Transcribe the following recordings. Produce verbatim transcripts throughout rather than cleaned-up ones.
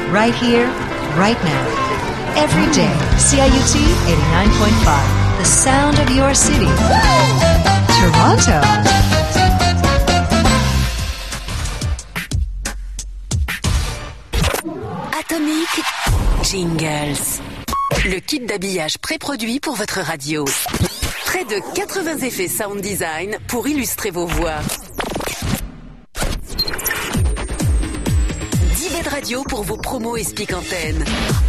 right here, right now. Every day, C I U T eighty-nine point five, the sound of your city. Toronto. Atomic Jingles. Le kit d'habillage pré-produit pour votre radio. Près de quatre-vingts effets sound design pour illustrer vos voix. dix baies de radio pour vos promos et speak antennes.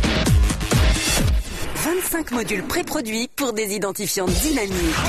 vingt-cinq modules pré-produits pour des identifiants dynamiques.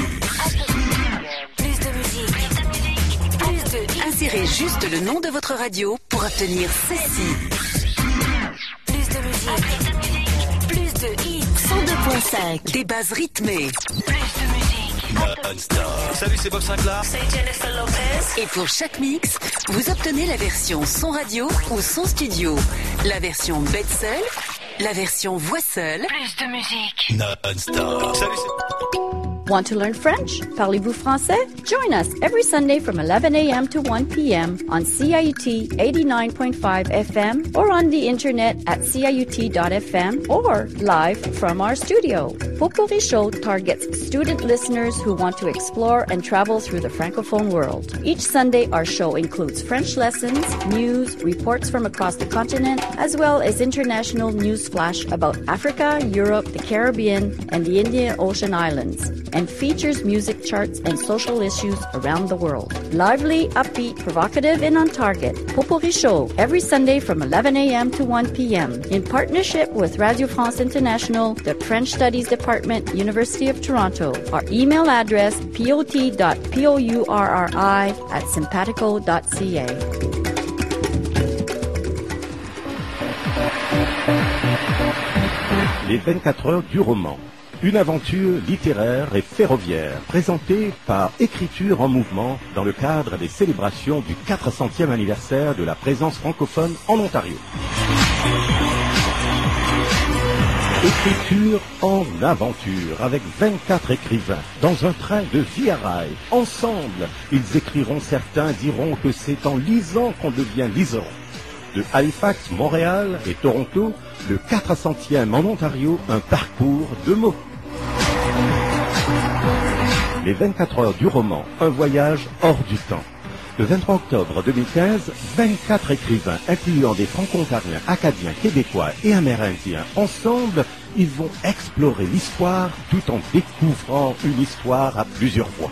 Plus de musique. Plus de... Insérez juste le nom de votre radio pour obtenir ceci. Plus de musique. Plus de hits. cent deux virgule cinq. Des bases rythmées. Plus de musique. Non-stop. Salut, c'est Bob Sinclair. C'est Jennifer Lopez. Et pour chaque mix, vous obtenez la version son radio ou son studio. La version bête seule, la version voix seule. Plus de musique. Non-stop. Salut, c'est... Want to learn French? Parlez-vous français? Join us every Sunday from eleven a.m. to one p.m. on C I U T eighty-nine point five F M or on the internet at C I U T dot F M or live from our studio. Potpourri Show targets student listeners who want to explore and travel through the Francophone world. Each Sunday, our show includes French lessons, news, reports from across the continent, as well as international news flash about Africa, Europe, the Caribbean, and the Indian Ocean Islands, and features music charts and social issues around the world. Lively, upbeat, provocative, and on target. Potpourri Show, every Sunday from eleven a.m. to one p.m. in partnership with Radio France International, the French Studies Department, University of Toronto. Our email address, pot dot pourri at simpatico dot c a. Les vingt-quatre heures du roman. Une aventure littéraire et ferroviaire présentée par Écriture en mouvement dans le cadre des célébrations du quatre centième anniversaire de la présence francophone en Ontario. Écriture en aventure avec vingt-quatre écrivains dans un train de via rail. Ensemble, ils écriront, certains diront que c'est en lisant qu'on devient liseron. De Halifax, Montréal et Toronto, le quatre centième en Ontario, un parcours de mots. Les vingt-quatre heures du roman, un voyage hors du temps. Le vingt-trois octobre deux mille quinze, vingt-quatre écrivains, incluant des franco-ontariens, acadiens, québécois et amérindiens, ensemble, ils vont explorer l'histoire tout en découvrant une histoire à plusieurs voix.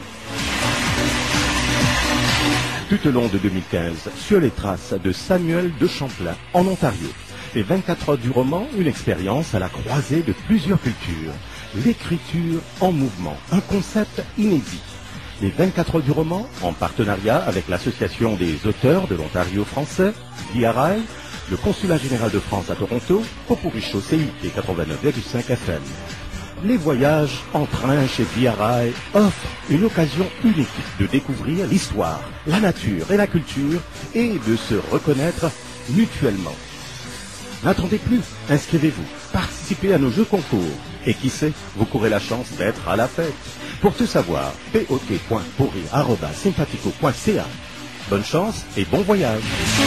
Tout au long de deux mille quinze, sur les traces de Samuel de Champlain, en Ontario. Les vingt-quatre heures du roman, une expérience à la croisée de plusieurs cultures. L'écriture en mouvement, un concept inédit. Les vingt-quatre heures du roman, en partenariat avec l'Association des auteurs de l'Ontario français, l'I A R I, le Consulat général de France à Toronto, Potpourri Show C I U T quatre-vingt-neuf virgule cinq F M. Les voyages en train chez V R I offrent une occasion unique de découvrir l'histoire, la nature et la culture et de se reconnaître mutuellement. N'attendez plus, inscrivez-vous, participez à nos jeux concours et qui sait, vous courez la chance d'être à la fête. Pour tout savoir, pot point pourri arobase simpatico point c a. Bonne chance et bon voyage.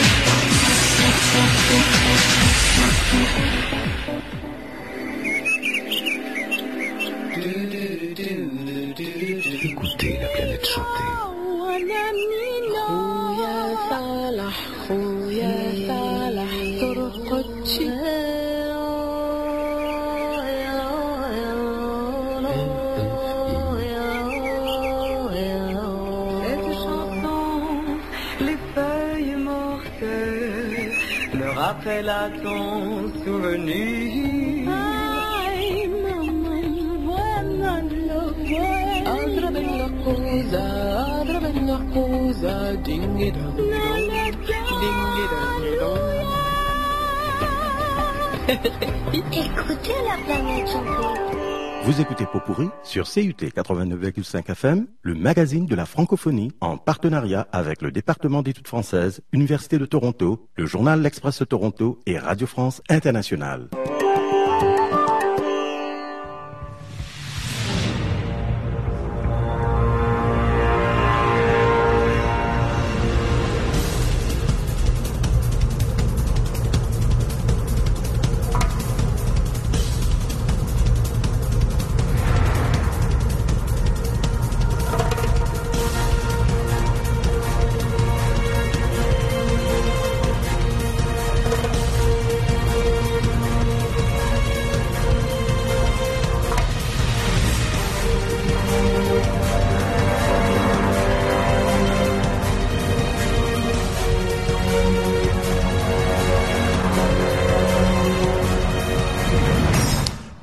Écoutez la planète chanter. Rappelle à ton souvenir. Adra bella cosa, adra bella cosa, dingy dong dingy dong. Écoutez la planète chanter. Vous écoutez Potpourri sur C I U T quatre-vingt-neuf virgule cinq F M, le magazine de la francophonie, en partenariat avec le département d'études françaises, Université de Toronto, le journal L'Express de Toronto et Radio France Internationale.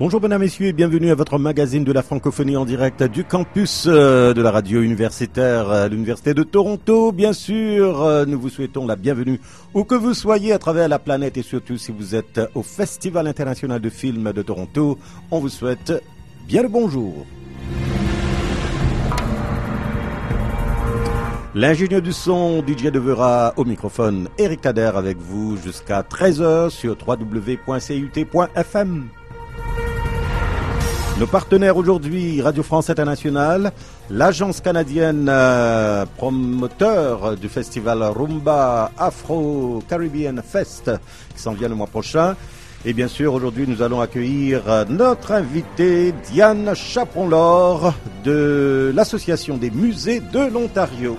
Bonjour mesdames, messieurs et bienvenue à votre magazine de la francophonie en direct du campus de la radio universitaire à l'Université de Toronto. Bien sûr, nous vous souhaitons la bienvenue où que vous soyez à travers la planète et surtout si vous êtes au Festival international de films de Toronto, on vous souhaite bien le bonjour. L'ingénieur du son, D J Devera au microphone, Eric Kader avec vous jusqu'à treize heures sur w w w point c u t point f m. Nos partenaires aujourd'hui, Radio France Internationale, l'agence canadienne euh, promoteur du festival Rumba Afro Caribbean Fest qui s'en vient le mois prochain. Et bien sûr, aujourd'hui, nous allons accueillir notre invitée Diane Chaperon-Laure de l'Association des musées de l'Ontario.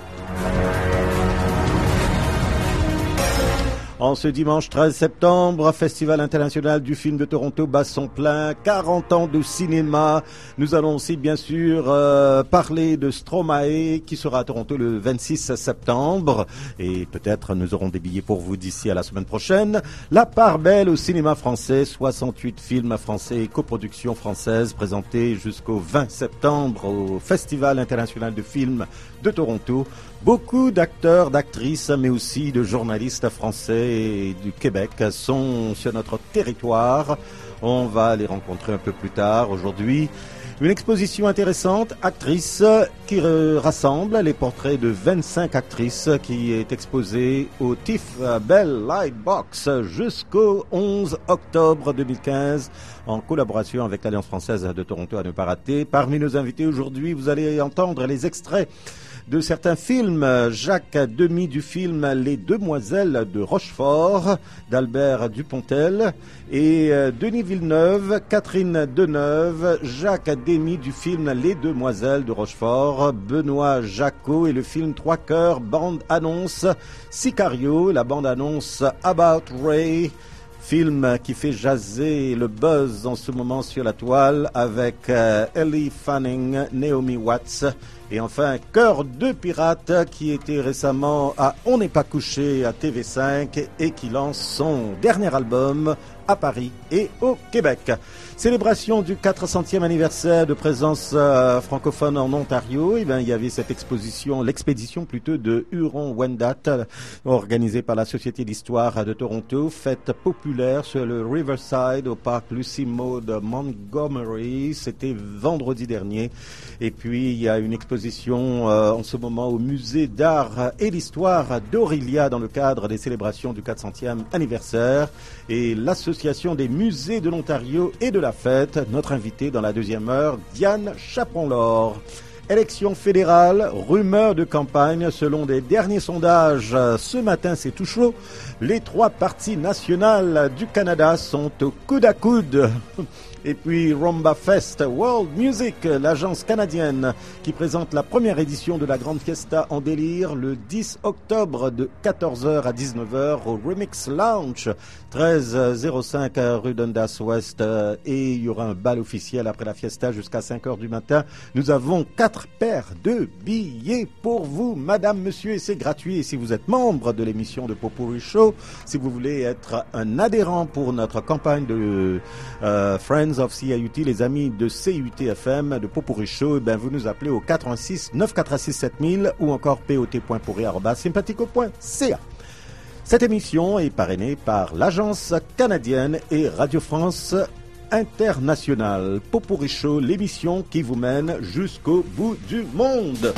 En ce dimanche treize septembre, Festival international du film de Toronto bat son plein, quarante ans de cinéma. Nous allons aussi bien sûr euh, parler de Stromae qui sera à Toronto le vingt-six septembre et peut-être nous aurons des billets pour vous d'ici à la semaine prochaine. La part belle au cinéma français, soixante-huit films français et coproductions françaises présentés jusqu'au vingt septembre au Festival international de films de Toronto. Beaucoup d'acteurs, d'actrices, mais aussi de journalistes français et du Québec sont sur notre territoire. On va les rencontrer un peu plus tard aujourd'hui. Une exposition intéressante, actrices, qui rassemble les portraits de vingt-cinq actrices qui est exposée au T I F F Bell Lightbox jusqu'au onze octobre deux mille quinze en collaboration avec l'Alliance française de Toronto à ne pas rater. Parmi nos invités aujourd'hui, vous allez entendre les extraits de certains films. Jacques Demy du film Les Demoiselles de Rochefort d'Albert Dupontel et Denis Villeneuve, Catherine Deneuve, Jacques Demy du film Les Demoiselles de Rochefort, Benoît Jacot et le film Trois Cœurs, bande-annonce Sicario, la bande-annonce About Ray, film qui fait jaser le buzz en ce moment sur la toile avec euh, Ellie Fanning, Naomi Watts et enfin Cœur de pirate qui était récemment à On n'est pas couché à T V cinq et qui lance son dernier album à Paris et au Québec. Célébration du quatre centième anniversaire de présence euh, francophone en Ontario. Et bien, il y avait cette exposition, l'expédition plutôt de Huron-Wendat, organisée par la Société d'Histoire de Toronto, fête populaire sur le Riverside au parc Lucy Maud Montgomery. C'était vendredi dernier. Et puis, il y a une exposition euh, en ce moment au Musée d'art et d'histoire d'Aurelia dans le cadre des célébrations du quatre centième anniversaire. Et l'Association des musées de l'Ontario et de la fête, notre invité dans la deuxième heure, Diane Chaperon-Laure. Élection fédérale, rumeur de campagne, selon des derniers sondages, ce matin c'est tout chaud, les trois partis nationaux du Canada sont au coude à coude. Et puis Rumba Fest World Music, l'agence canadienne qui présente la première édition de la grande fiesta en délire le dix octobre de quatorze heures à dix-neuf heures au Remix Lounge, treize zéro cinq rue Dundas Ouest. Et il y aura un bal officiel après la fiesta jusqu'à cinq heures du matin. Nous avons quatre paires de billets pour vous, madame, monsieur, et c'est gratuit. Et si vous êtes membre de l'émission de Popurrí Show, si vous voulez être un adhérent pour notre campagne de euh, Friends of C I U T, les amis de C U T F M, de Popurrí Show, eh ben vous nous appelez au quatre un six neuf quatre six sept mille ou encore pot point pourri arobase sympathico point c a. Cette émission est parrainée par l'agence canadienne et Radio France Internationale. Popurrí Show, l'émission qui vous mène jusqu'au bout du monde.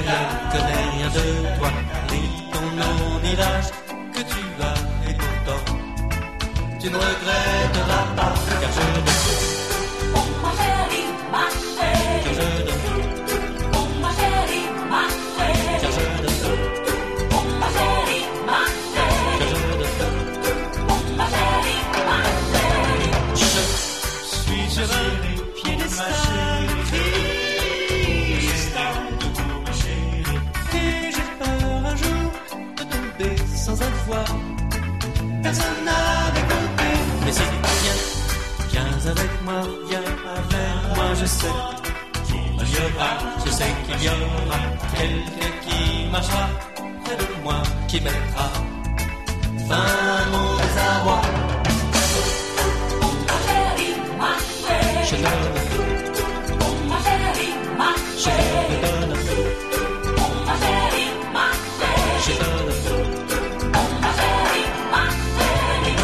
Connais rien de toi, lis ton nom, ni l'âge que tu as, et pourtant tu ne regretteras pas, car je ne Oh ma chérie, ma chérie, car je ne oh ma chérie, ma chérie, car je ne oh ma chérie, ma chérie, car je ne oh ma chérie, ma chérie. Je suis sur un piédestal, cristal, ma chérie, et j'ai peur un jour de tomber sans avoir personne à mes côtés. Mais si viens, viens avec moi, viens avec moi, je sais qu'il y aura, je sais qu'il y aura quelqu'un qui marchera près de moi, qui mettra fin à mon désarroi. Oh ma chérie, ma chérie, Je donne, oh ma chérie, ma je chérie, donne, oh ma chérie, ma chérie, je donne. oh ma chérie, ma chérie.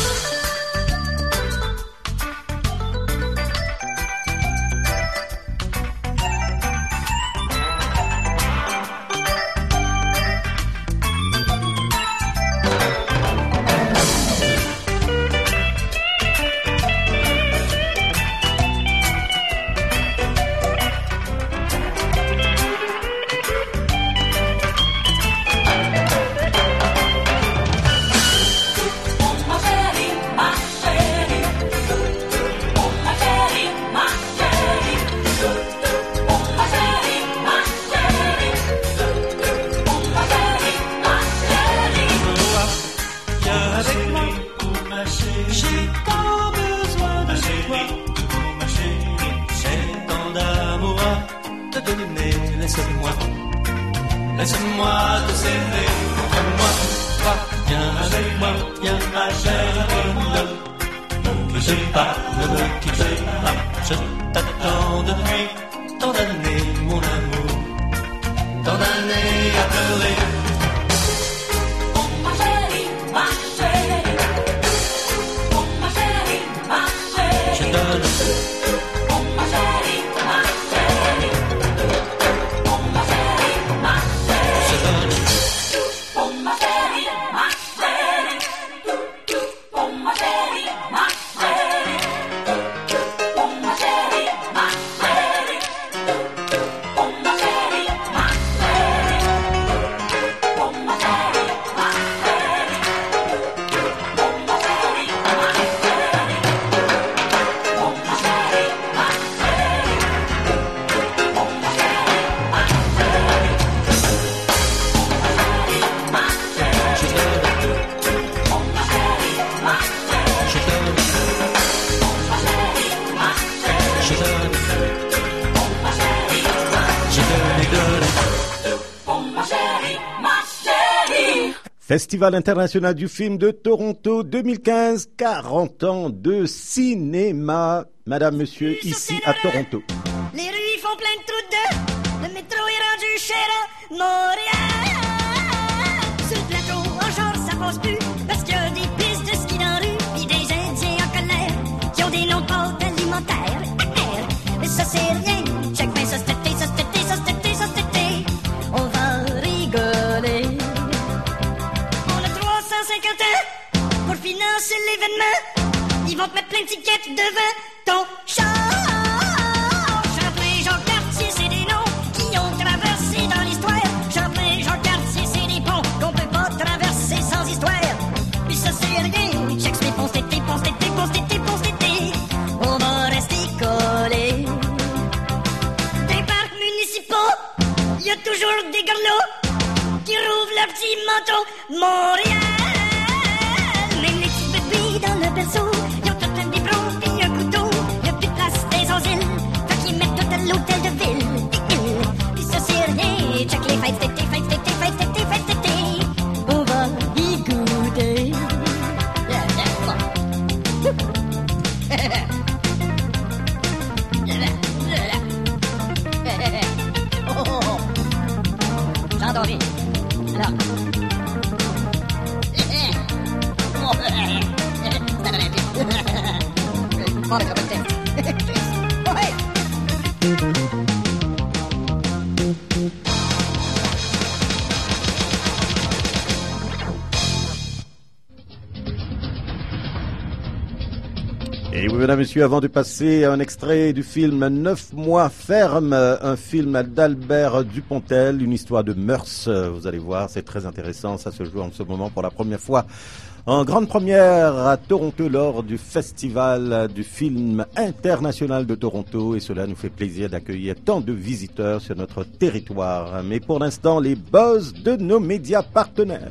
Oh ma chérie, ma chérie, oh ma chérie, ma chérie, oh ma chérie, ma chérie, oh ma chérie, ma chérie. Viens avec moi, oh ma chérie, j'ai tant besoin de toi, oh ma chérie, j'ai tant d'amour à te donner, laisse-moi, laisse-moi te serrer contre moi, va, viens avec moi, viens ma chérie, ne me quitte pas, ne me quitte pas, je t'attends depuis tant d'années, mon amour, tant d'années à pleurer. Oh ma chérie, ma chérie, oh ma chérie, ma Je chérie, donne, oh ma chérie, ma chérie, oh ma chérie, ma je chérie, donne. oh ma chérie, ma chérie, oh ma chérie, ma chérie, oh ma chérie, ma chérie, oh ma chérie, ma chérie, oh ma chérie, ma chérie, oh ma chérie, ma chérie, oh ma chérie, ma chérie, oh ma chérie, ma chérie, ma chérie, Je donne, oh ma chérie, ma chérie, je donne, oh ma chérie, ma chérie, je donne, oh ma chérie, ma je donne et donne. oh ma chérie, ma chérie. Festival international du film de Toronto deux mille quinze, quarante ans de cinéma. Madame, monsieur, ici à Toronto. Les rues font plein de trous de Le métro est rendu cher à Montréal. Sur le plateau, en genre, ça passe plus. Parce qu'il y a des pistes de ski dans la rue. Pis des Indiens en colère qui ont des noms de pâtes alimentaires. Mais ça c'est rien. Check bien ça cet été, ça cet été, ça cet été, ça cet été. On va rigoler. On a trois cent cinquante ans pour financer l'événement. Ils vont te mettre plein de tickets devant ton char. Champlain, Jean Cartier, c'est des noms qui ont traversé dans l'histoire. Champlain, Jean Cartier, c'est des ponts qu'on peut pas traverser sans histoire. Puis ça c'est rien. Check les ponts cet été, ponts cet été, ponts cet été, ponts cet été. On va rester collés. Des parcs municipaux, y a toujours des garlots qui rouvrent leur petit manteau. Montréal, même les petits bébés dans le berceau, ils ont tout un biberon pis un couteau. Y'a plus de place des asiles, fait qu'ils mettent tout à l'hôtel de ville. Pis ça c'est rien, check les fêtes d'été, fêtes d'été, fêtes d'été, fêtes d'été. On va y goûter. Oh, oh, oh. J'ai envie. Alors. Et oui, mesdames, messieurs, avant de passer un extrait du film Neuf mois ferme, un film d'Albert Dupontel, une histoire de mœurs, vous allez voir, c'est très intéressant, ça se joue en ce moment pour la première fois. En grande première à Toronto lors du Festival du film international de Toronto, et cela nous fait plaisir d'accueillir tant de visiteurs sur notre territoire. Mais pour l'instant, les buzz de nos médias partenaires.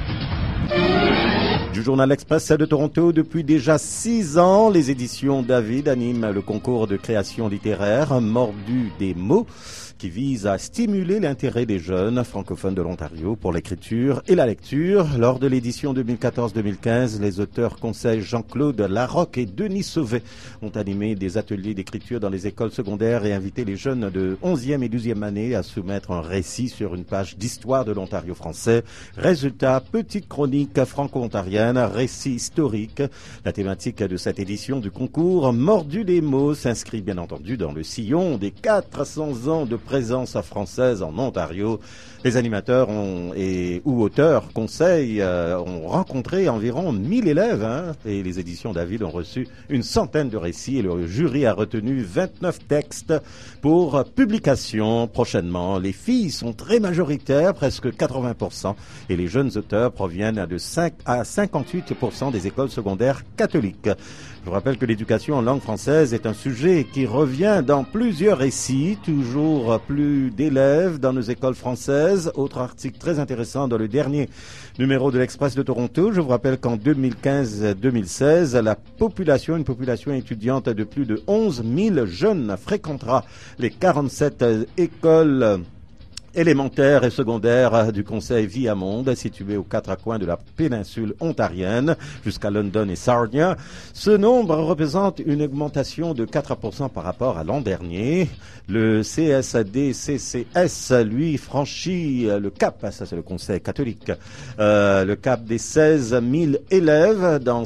Du Journal Express de Toronto, depuis déjà six ans, les éditions David animent le concours de création littéraire Mordu des mots, qui vise à stimuler l'intérêt des jeunes francophones de l'Ontario pour l'écriture et la lecture. Lors de l'édition deux mille quatorze deux mille quinze, les auteurs conseils Jean-Claude Larocque et Denis Sauvé ont animé des ateliers d'écriture dans les écoles secondaires et invité les jeunes de onzième et douzième année à soumettre un récit sur une page d'histoire de l'Ontario français. Résultat, petite chronique franco-ontarienne, récit historique. La thématique de cette édition du concours Mordu des mots s'inscrit bien entendu dans le sillon des quatre cents ans de présence française en Ontario. Les animateurs ont, et, ou auteurs conseils euh, ont rencontré environ mille élèves hein, et les éditions David ont reçu une centaine de récits et le jury a retenu vingt-neuf textes pour publication prochainement. Les filles sont très majoritaires, presque quatre-vingts pour cent, et les jeunes auteurs proviennent de cinq à cinquante-huit pour cent des écoles secondaires catholiques. Je vous rappelle que l'éducation en langue française est un sujet qui revient dans plusieurs récits, toujours plus d'élèves dans nos écoles françaises. Autre article très intéressant dans le dernier numéro de l'Express de Toronto. Je vous rappelle qu'en deux mille quinze deux mille seize, la population, une population étudiante de plus de onze mille jeunes fréquentera les quarante-sept écoles élémentaire et secondaire du Conseil Viamonde, situé aux quatre coins de la péninsule ontarienne, jusqu'à London et Sarnia. Ce nombre représente une augmentation de quatre pour cent par rapport à l'an dernier. Le C S D C C S, lui, franchit le cap, ça c'est le Conseil catholique, euh, le cap des seize mille élèves dans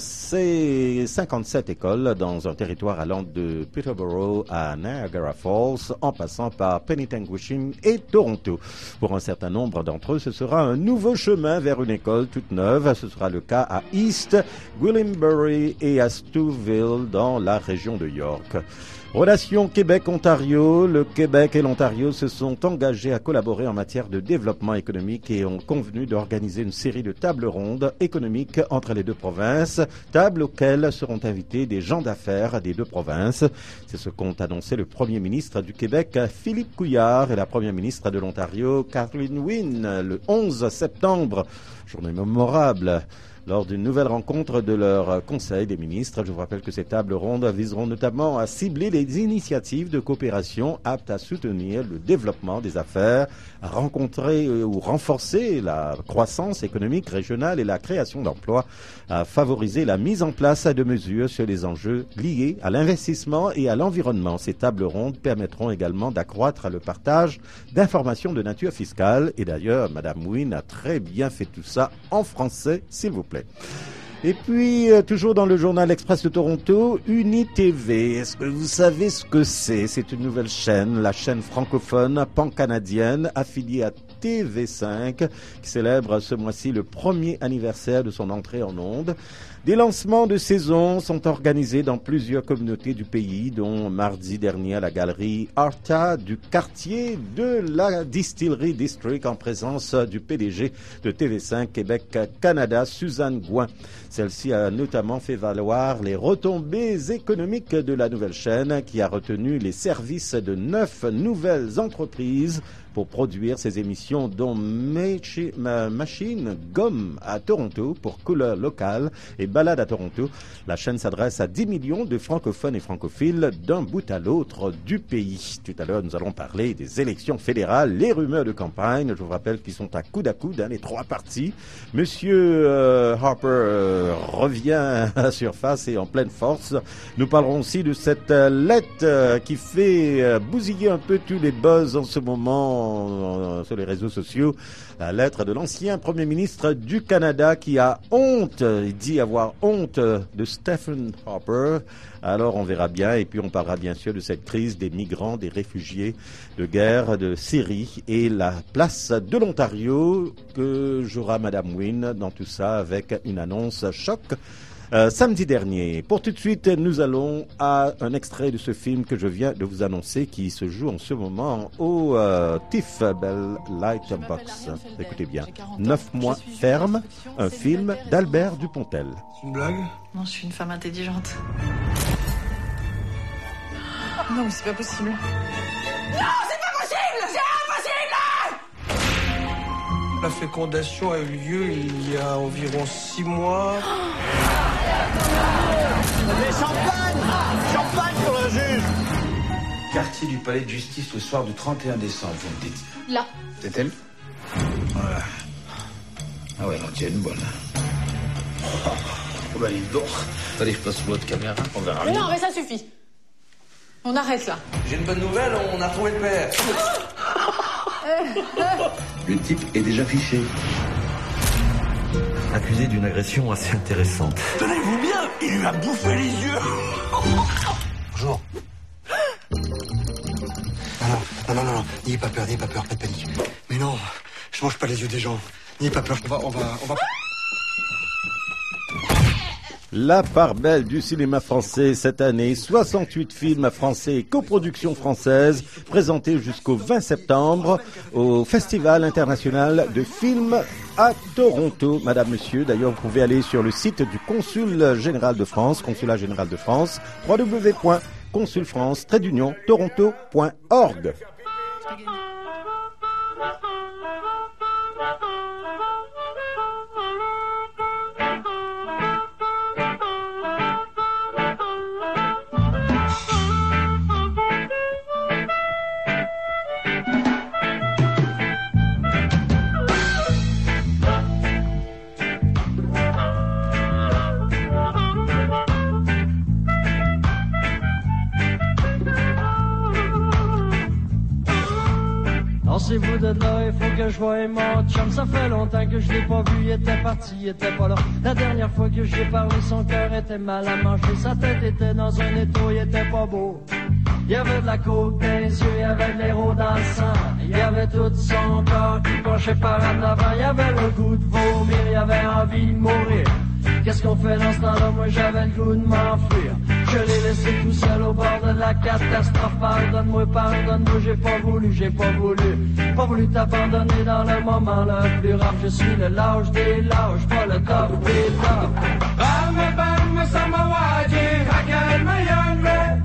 ces cinquante-sept écoles dans un territoire allant de Peterborough à Niagara Falls, en passant par Penytanguishene et Toronto. Pour un certain nombre d'entre eux, ce sera un nouveau chemin vers une école toute neuve. Ce sera le cas à East, Gwillimbury et à Stouffville dans la région de York. Relations Québec-Ontario. Le Québec et l'Ontario se sont engagés à collaborer en matière de développement économique et ont convenu d'organiser une série de tables rondes économiques entre les deux provinces, tables auxquelles seront invités des gens d'affaires des deux provinces. C'est ce qu'ont annoncé le premier ministre du Québec, Philippe Couillard, et la première ministre de l'Ontario, Kathleen Wynne, le onze septembre, journée mémorable. Lors d'une nouvelle rencontre de leur Conseil des ministres, je vous rappelle que ces tables rondes viseront notamment à cibler les initiatives de coopération aptes à soutenir le développement des affaires, à rencontrer ou renforcer la croissance économique régionale et la création d'emplois, à favoriser la mise en place de mesures sur les enjeux liés à l'investissement et à l'environnement. Ces tables rondes permettront également d'accroître le partage d'informations de nature fiscale. Et d'ailleurs, Madame Wynne a très bien fait tout ça en français, s'il vous plaît. Et puis, euh, toujours dans le Journal Express de Toronto, UniTV. Est-ce que vous savez ce que c'est? C'est une nouvelle chaîne, la chaîne francophone pan-canadienne affiliée à T V cinq, qui célèbre ce mois-ci le premier anniversaire de son entrée en ondes. Des lancements de saison sont organisés dans plusieurs communautés du pays, dont mardi dernier à la galerie Arta du quartier de la Distillery District, en présence du P D G de T V cinq Québec-Canada, Suzanne Gouin. Celle-ci a notamment fait valoir les retombées économiques de la nouvelle chaîne, qui a retenu les services de neuf nouvelles entreprises pour produire ses émissions, dont Machi- Ma- Machine Gomme à Toronto pour Couleur Locale et Balade à Toronto. La chaîne s'adresse à dix millions de francophones et francophiles d'un bout à l'autre du pays. Tout à l'heure, nous allons parler des élections fédérales, les rumeurs de campagne. Je vous rappelle qu'ils sont à coude à coude, hein, les trois partis. Monsieur euh, Harper euh, revient à la surface et en pleine force. Nous parlerons aussi de cette euh, lettre euh, qui fait euh, bousiller un peu tous les buzz en ce moment sur les réseaux sociaux, la lettre de l'ancien Premier ministre du Canada qui a honte, il dit avoir honte de Stephen Harper. Alors on verra bien, et puis on parlera bien sûr de cette crise des migrants, des réfugiés de guerre de Syrie et la place de l'Ontario que jouera Madame Wynne dans tout ça avec une annonce choc euh, samedi dernier. Pour tout de suite, nous allons à un extrait de ce film que je viens de vous annoncer qui se joue en ce moment au euh, Tiff Bell Lightbox. Écoutez bien, Neuf mois ferme, un film d'Albert Dupontel. C'est une blague? Non, je suis une femme intelligente. Non, mais c'est pas possible. Non, c'est pas possible! C'est impossible! La fécondation a eu lieu il y a environ six mois. Mais champagne! Champagne pour le juge! Quartier du palais de justice le soir du trente et un décembre, vous me dites. Là. C'est elle? Voilà. Ah ouais, non, tu as une bonne. Oh, oh bah, dis donc. Allez, je passe l'autre caméra, on verra Mais bien. non, mais ça suffit. On arrête là. J'ai une bonne nouvelle, on a trouvé le père. Le type est déjà fiché. Accusé d'une agression assez intéressante. Tenez-vous bien, il lui a bouffé les yeux. Bonjour. Non, non, non, non, non, n'ayez pas peur, n'ayez pas peur, pas de panique. Mais non, je mange pas les yeux des gens. N'ayez pas peur, on va, on va, on va... La part belle du cinéma français cette année, soixante-huit films français et coproductions françaises présentés jusqu'au vingt septembre au Festival international de films à Toronto. Madame, monsieur, d'ailleurs, vous pouvez aller sur le site du Consul général de France, Consulat général de France, w w w point consulfrance tiret d'union toronto point org. Lancez-vous de là, il faut que je voie mon chum. Ça fait longtemps que je l'ai pas vu, il était parti, il était pas là. La dernière fois que j'ai parlé, son cœur était mal à manger. Sa tête était dans un étau, il était pas beau. Il y avait de la coke dans les yeux, il y avait de l'héros dans le sang. Il y avait tout son corps qui penchait par en avant. Il y avait le goût de vomir, il y avait envie de mourir. Qu'est-ce qu'on fait dans ce temps-là? Moi j'avais le goût de m'enfuir. Je l'ai laissé tout seul au bord de la catastrophe. Pardonne-moi, pardonne-moi, j'ai pas voulu, j'ai pas voulu. Pas voulu t'abandonner dans le moment le plus rare. Je suis le lâche des lâches, pas le top des tops. Bam, bam, samawaji, hakal mayonne.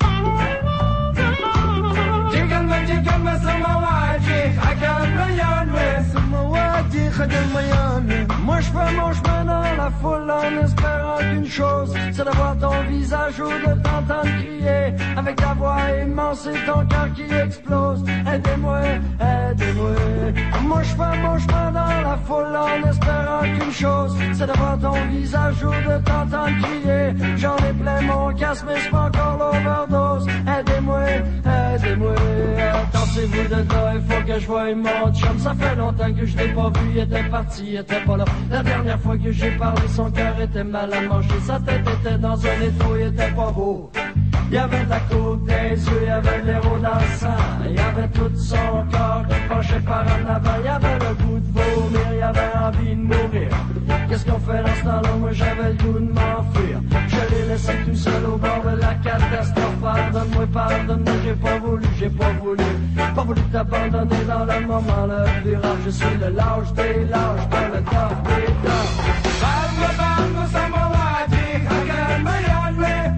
Jigama, jigama, samawaji, hakal mayonne. Samawaji, hakal mayonne. Moi je fais mon chemin dans la foule en espérant qu'une chose, c'est d'avoir ton visage ou de t'entendre crier avec ta voix immense et ton cœur qui explose. Aidez-moi, aidez-moi. Moi je fais mon chemin dans la foule en espérant qu'une chose, c'est d'avoir ton visage ou de t'entendre crier. J'en ai plein mon casque mais c'est pas encore l'overdose. Aidez-moi, aidez-moi. Attendez-vous de là, il faut que je voie mon chum. Ça fait longtemps que je l'ai pas vu, il était parti, il était pas là. La dernière fois que j'ai parlé, son cœur était mal à manger. Sa tête était dans un étau, il était pas beau. Il y avait de la coke dans les yeux, il y avait de l'héros dans le sang. Il y avait tout son corps qui penchait par en avant. Il y avait le goût de vomir, il y avait envie de mourir. Qu'est-ce qu'on fait dans ce temps-là? Moi j'avais le goût de m'enfuir. Je l'ai laissé tout seul au bord de la catastrophe. Pardonne-moi, pardonne-moi, j'ai pas voulu, j'ai pas voulu. Pas voulu t'abandonner dans le moment le plus rare. Je suis le lâche des lâches, pas le top des tops. Bam, bam, samawaji, hakal mayonne.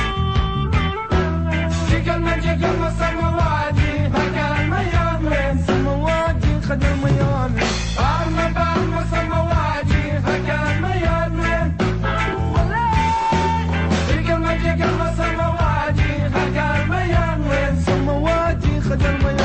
Jigama, jigama, samawaji, hakal mayonne. Samawaji, hakal mayonne. Bam, bam, samawaji, hakal mayonne. Jigama, jigama, samawaji, hakal mayonne. Samawaji, hakal mayonne.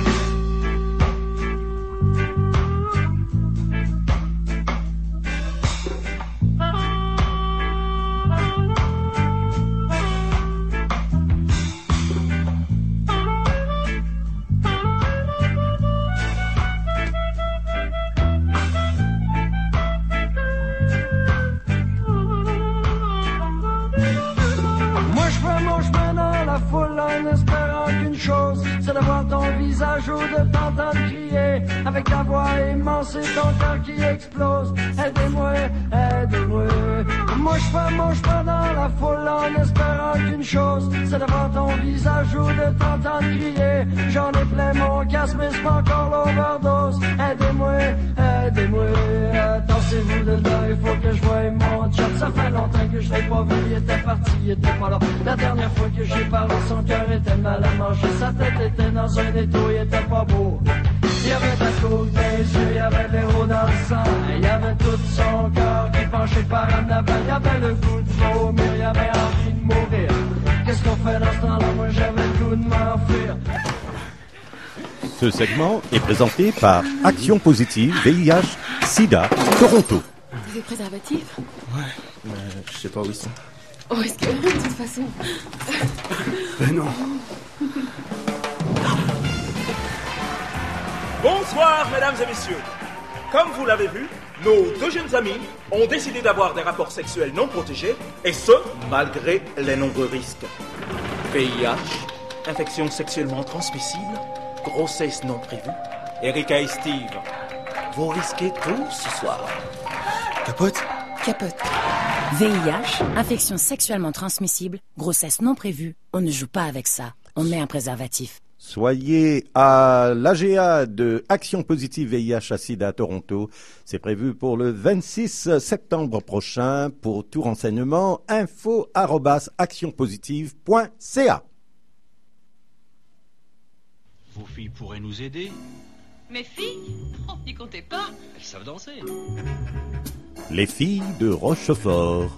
C'est d'avoir ton visage ou de t'entendre crier avec ta voix immense et ton cœur qui explose. Aidez-moi, aidez-moi. Moi je fais mon chemin dans la foule en espérant qu'une chose, c'est de voir ton visage ou de t'entendre crier. J'en ai plein mon casque mais c'est pas encore l'overdose. Aidez-moi, aidez-moi, attendez-vous de là, il faut que je voie mon job. Ça fait longtemps que je l'ai pas vu, il était parti, il était pas là. La dernière fois que j'ai parlé, son cœur était mal à manger. Sa tête était dans un étau, il était pas beau. Il y avait de la coke dans les yeux, il y avait de l'héros dans le sang. Il y avait tout son corps qui penchait par en avant. Il y avait le goût de vomir, il y avait envie de mourir. Qu'est-ce qu'on fait dans ce temps-là? Moi j'avais le goût de m'enfuir. Ce segment est présenté par Action Positive V I H Sida Toronto. Des préservatifs? Ouais, mais je sais pas où ils sont. Oh, est-ce que... de toute façon... Ben non. Bonsoir, mesdames et messieurs. Comme vous l'avez vu, nos deux jeunes amis ont décidé d'avoir des rapports sexuels non protégés, et ce, malgré les nombreux risques. V I H, infection sexuellement transmissible, grossesse non prévue. Erika et Steve, vous risquez tout ce soir. Capote? Capote. V I H, infection sexuellement transmissible, grossesse non prévue. On ne joue pas avec ça. On met un préservatif. Soyez à l'A G A de Action Positive V I H à Sida à Toronto. C'est prévu pour le vingt-six septembre prochain. Pour tout renseignement, info arobase actionpositive point c a. Vos filles pourraient nous aider. Mes filles? Oh, n'y comptez pas. Elles savent danser. Les filles de Rochefort.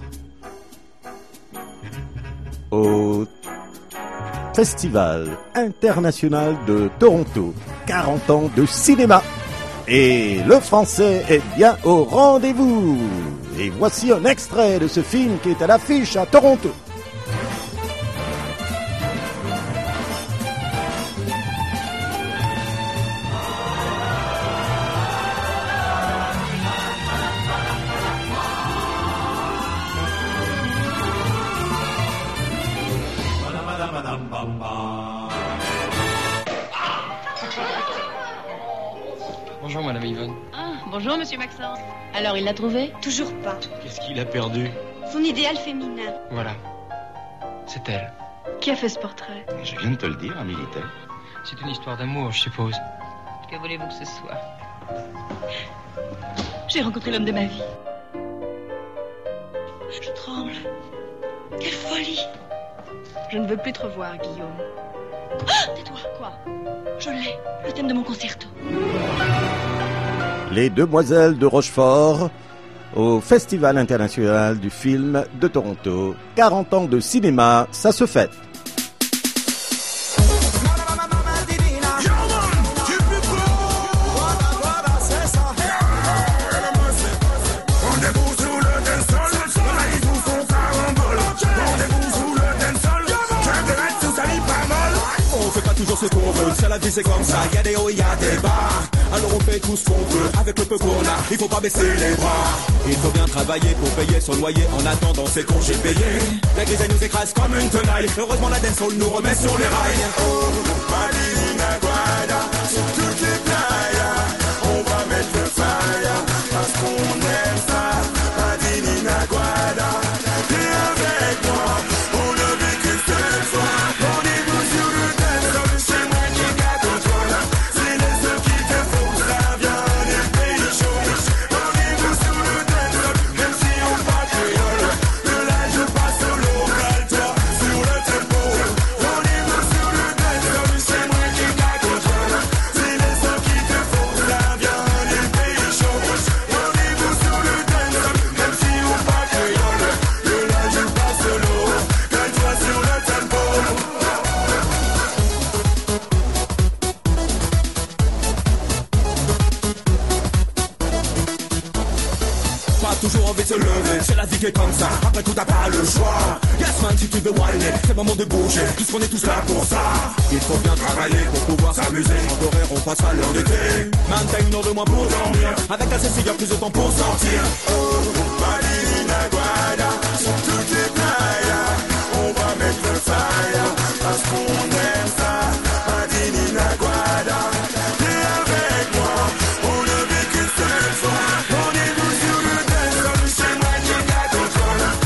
Au Festival international de Toronto. quarante ans de cinéma. Et le français est bien au rendez-vous. Et voici un extrait de ce film qui est à l'affiche à Toronto. Bonjour Madame Yvonne. Ah, bonjour Monsieur Maxence. Alors, il l'a trouvé? Toujours pas. Qu'est-ce qu'il a perdu? Son idéal féminin. Voilà. C'est elle. Qui a fait ce portrait? Je viens de te le dire, un militaire. C'est une histoire d'amour, je suppose. Que voulez-vous que ce soit? J'ai rencontré l'homme de ma vie. Je tremble. Quelle folie! Je ne veux plus te revoir, Guillaume. Ah, tais-toi. Quoi? Je l'ai. Le thème de mon concerto. Les Demoiselles de Rochefort au Festival international du film de Toronto. quarante ans de cinéma, ça se fête. Toujours ce qu'on veut, c'est la vie c'est comme ça, y'a des hauts, y'a des bas. Alors on fait tout ce qu'on peut, avec le peu qu'on a, il faut pas baisser les bras. Il faut bien travailler pour payer son loyer, en attendant ses congés payés. La grisaille nous écrase comme une tenaille, heureusement la dancehall nous remet sur les rails. Oh, Madina Guada, sur toutes les playas, on va mettre le fire, parce qu'on aime ça. Madina Guada, viens avec moi, on ne vit qu'une seule fois. Rendez-vous sur le c'est la vie qui est comme ça, après tout t'as pas le choix. Yes man, si tu veux whiner, c'est le moment de bouger, puisqu'on est tous là pour ça. Il faut bien travailler pour pouvoir s'amuser. En horaire on passe à l'heure d'été. Man t'as une heure de moins pour dormir, avec la cesse il y a plus de temps pour sortir. Oh, Madina Guada, sur toutes les playas, on va mettre le fire, parce qu'on aime ça. Madina Guada, viens avec moi, on ne vit qu'une seule fois. Rendez-vous sur le dance, c'est moi qui garde le contrôle.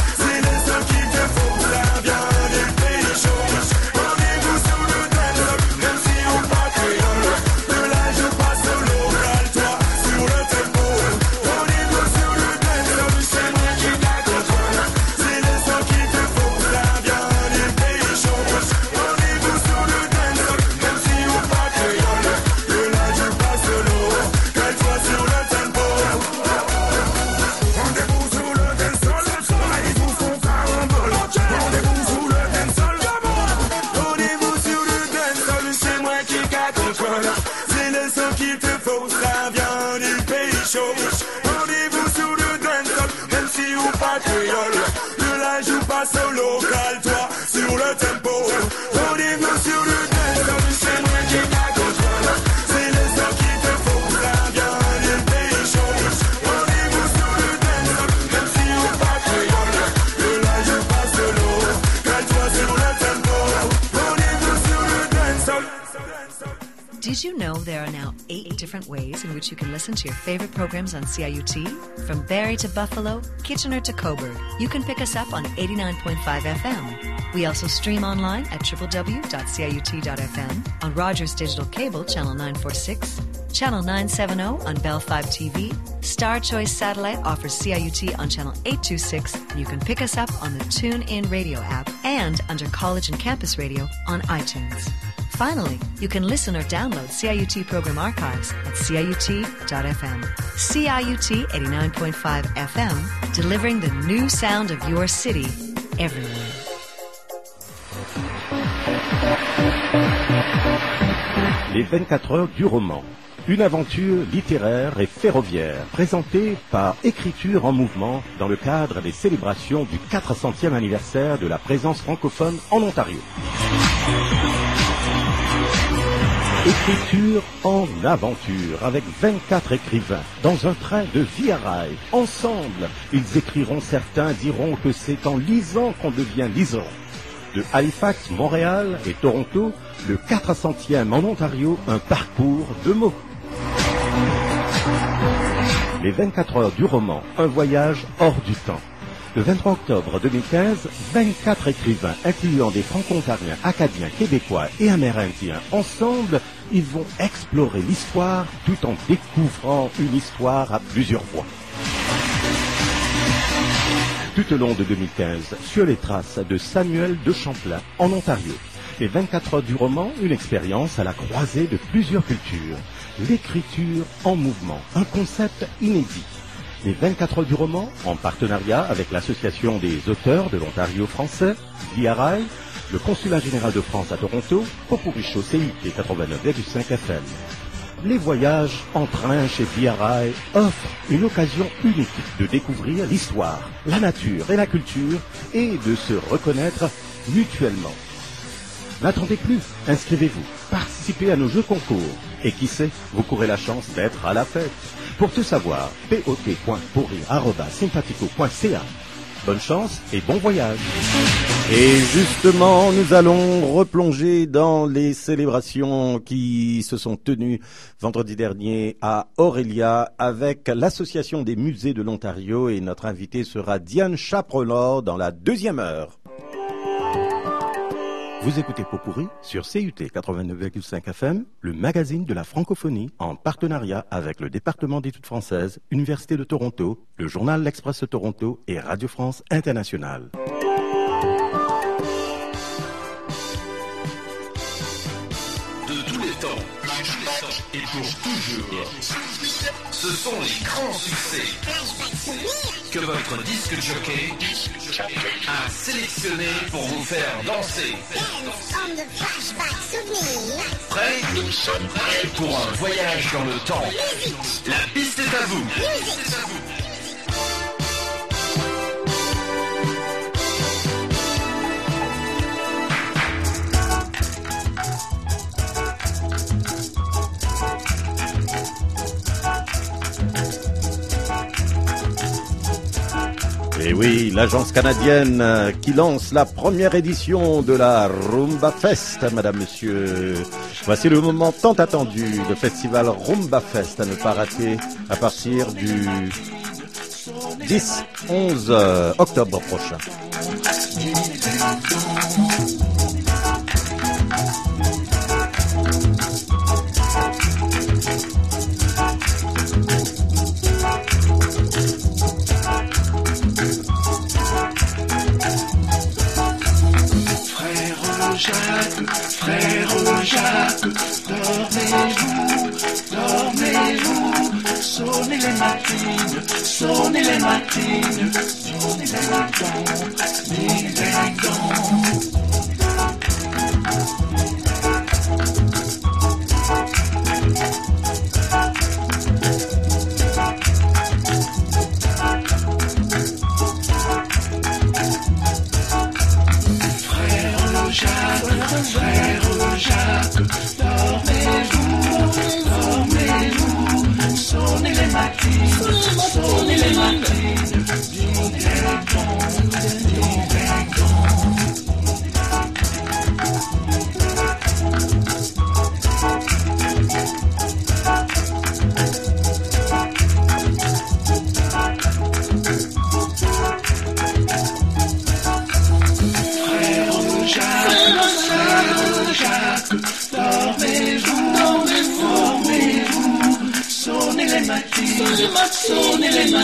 shows. Rendez-vous sur le dancehall, même si ou pas créole. Ne la joue pas solo, cale-toi sur le tempo. Rendez-vous sur le dancehall, c'est moi qui la contrôle. C'est le son qui te faut, la viande et le pays chose. Rendez-vous sur le dancehall, même si ou pas créole. Ne la joue pas solo, cale-toi sur le tempo. Rendez-vous sur le dancehall. Did you know there are now eight different ways in which you can listen to your favorite programs on C I U T? From Barrie to Buffalo, Kitchener to Coburg, you can pick us up on eighty-nine point five F M. We also stream online at w w w dot c i u t dot f m, on Rogers Digital Cable, Channel nine forty-six, Channel nine seventy on Bell five T V, Star Choice Satellite offers C I U T on Channel eight twenty-six, and you can pick us up on the TuneIn Radio app and under College and Campus Radio on iTunes. Finally, you can listen or download C I U T program archives at c i u t dot f m. C I U T eighty-nine point five F M, delivering the new sound of your city everywhere. Les vingt-quatre heures du roman. Une aventure littéraire et ferroviaire présentée par Écriture en mouvement dans le cadre des célébrations du quatre centième anniversaire de la présence francophone en Ontario. Écriture en aventure avec vingt-quatre écrivains dans un train de Via Rail. Ensemble, ils écriront, certains diront que c'est en lisant qu'on devient lisant. De Halifax, Montréal et Toronto, le quatre centième en Ontario, un parcours de mots. Les vingt-quatre heures du roman, un voyage hors du temps. Le vingt-trois octobre deux mille quinze, vingt-quatre écrivains, incluant des franco-ontariens, acadiens, québécois et amérindiens, ensemble, ils vont explorer l'histoire tout en découvrant une histoire à plusieurs voix. Tout au long de deux mille quinze, sur les traces de Samuel de Champlain, en Ontario. Les vingt-quatre heures du roman, une expérience à la croisée de plusieurs cultures. L'écriture en mouvement, un concept inédit. Les vingt-quatre heures du roman, en partenariat avec l'Association des auteurs de l'Ontario français, Via Rail, le Consulat général de France à Toronto, Popuricho C I T quatre-vingt-neuf virgule cinq F M. Les voyages en train chez Via Rail offrent une occasion unique de découvrir l'histoire, la nature et la culture et de se reconnaître mutuellement. N'attendez plus, inscrivez-vous, participez à nos jeux concours et qui sait, vous courez la chance d'être à la fête. Pour tout savoir, pot point pourrir arobase sympathico point c a. Bonne chance et bon voyage. Et justement, nous allons replonger dans les célébrations qui se sont tenues vendredi dernier à Aurelia avec l'Association des musées de l'Ontario et notre invité sera Diane Chaprelor dans la deuxième heure. Vous écoutez Popurri sur C U T quatre-vingt-neuf virgule cinq F M, le magazine de la francophonie en partenariat avec le département d'études françaises, Université de Toronto, le journal L'Express de Toronto et Radio France Internationale. De tous les temps, et pour toujours, ce sont les grands succès que votre disque jockey a sélectionné pour vous faire danser. Prêt? Nous sommes prêts pour un voyage dans le temps. La piste est à vous. Et oui, l'agence canadienne qui lance la première édition de la Rumba Fest, madame, monsieur. Voici le moment tant attendu, le festival Rumba Fest à ne pas rater à partir du dix onze octobre prochain. Jacques, frère Jacques, dormez-vous, dormez-vous, sonnez les matines, sonnez les matines, sonnez les matins, les dents.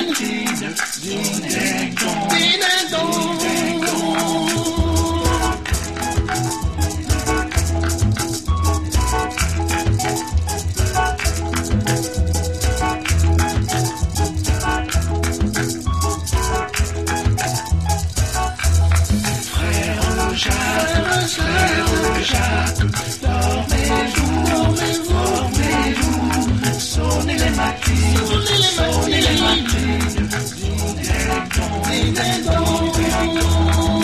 matines, ding ding dong, ding dong, ding dong. Frère Jacques, frère Jacques, dormez-vous, dormez-vous, dormez-vous, sonnez les matines, sonnez les matines, ding ding dong, ding ding dong, ding dong.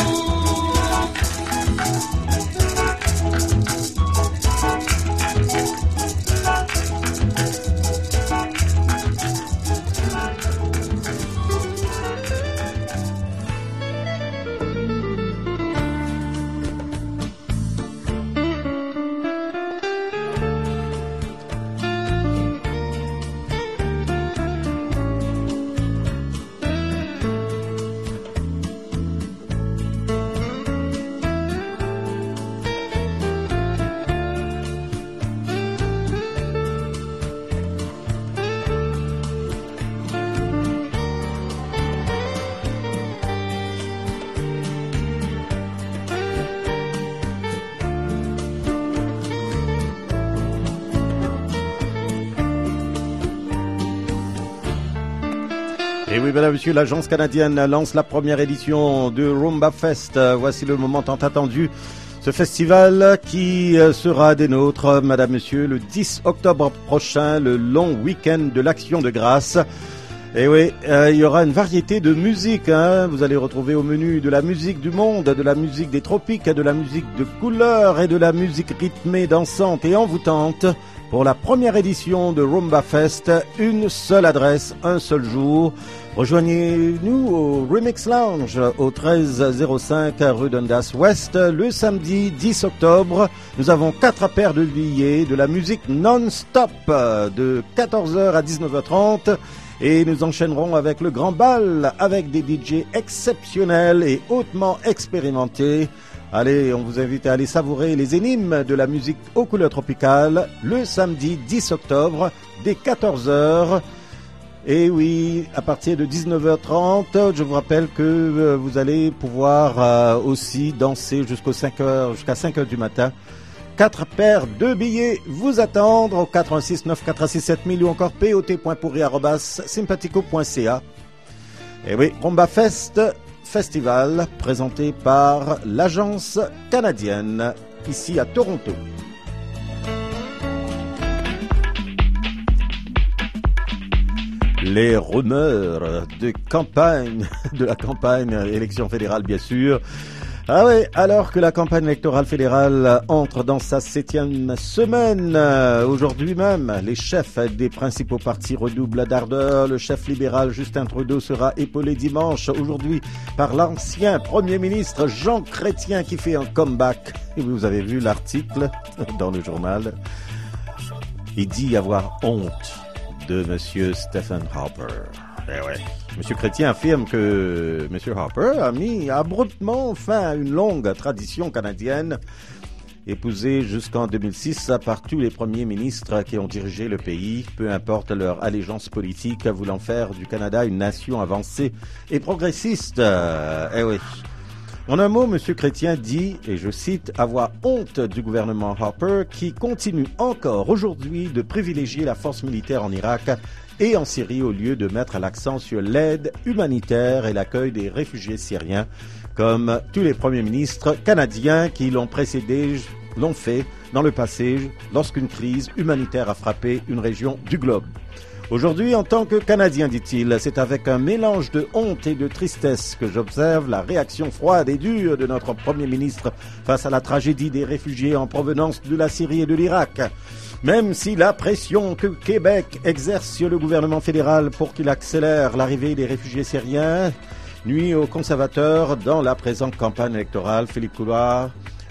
Et oui, mesdames et messieurs, l'agence canadienne lance la première édition de Rumba Fest. Voici le moment tant attendu. Ce festival qui sera des nôtres, madame, monsieur, le dix octobre prochain, le long week-end de l'Action de Grâce. Et oui, euh, il y aura une variété de musique. Hein. Vous allez retrouver au menu de la musique du monde, de la musique des tropiques, de la musique de couleur et de la musique rythmée, dansante et envoûtante. Pour la première édition de Rumba Fest, une seule adresse, un seul jour. Rejoignez-nous au Remix Lounge au treize zéro cinq rue Dundas Ouest le samedi dix octobre. Nous avons quatre paires de billets, de la musique non-stop de quatorze heures à dix-neuf heures trente. Et nous enchaînerons avec le grand bal avec des D J exceptionnels et hautement expérimentés. Allez, on vous invite à aller savourer les énigmes de la musique aux couleurs tropicales le samedi dix octobre dès quatorze heures. Et oui, à partir de dix-neuf heures trente, je vous rappelle que euh, vous allez pouvoir euh, aussi danser jusqu'aux cinq heures, jusqu'à cinq heures du matin. Quatre paires de billets vous attendre au quatre un six neuf quatre six sept mille ou encore pot.pourri arobase sympatico point c a. Et oui, Rumba Fest Festival présenté par l'agence canadienne ici à Toronto. Les rumeurs de campagne, de la campagne élection fédérale bien sûr. Ah oui, alors que la campagne électorale fédérale entre dans sa septième semaine, aujourd'hui même, les chefs des principaux partis redoublent d'ardeur. Le chef libéral Justin Trudeau sera épaulé dimanche, aujourd'hui, par l'ancien Premier ministre Jean Chrétien qui fait un comeback. Et vous avez vu l'article dans le journal. Il dit avoir honte de Monsieur Stephen Harper. Eh ouais. Monsieur Chrétien affirme que Monsieur Harper a mis abruptement fin à une longue tradition canadienne, épousée jusqu'en deux mille six par tous les premiers ministres qui ont dirigé le pays, peu importe leur allégeance politique, voulant faire du Canada une nation avancée et progressiste. Eh oui. En un mot, Monsieur Chrétien dit, et je cite, avoir honte du gouvernement Harper qui continue encore aujourd'hui de privilégier la force militaire en Irak et en Syrie au lieu de mettre l'accent sur l'aide humanitaire et l'accueil des réfugiés syriens, comme tous les premiers ministres canadiens qui l'ont précédé l'ont fait dans le passé lorsqu'une crise humanitaire a frappé une région du globe. Aujourd'hui, en tant que Canadien, dit-il, c'est avec un mélange de honte et de tristesse que j'observe la réaction froide et dure de notre Premier ministre face à la tragédie des réfugiés en provenance de la Syrie et de l'Irak. Même si la pression que Québec exerce sur le gouvernement fédéral pour qu'il accélère l'arrivée des réfugiés syriens nuit aux conservateurs dans la présente campagne électorale, Philippe Couillard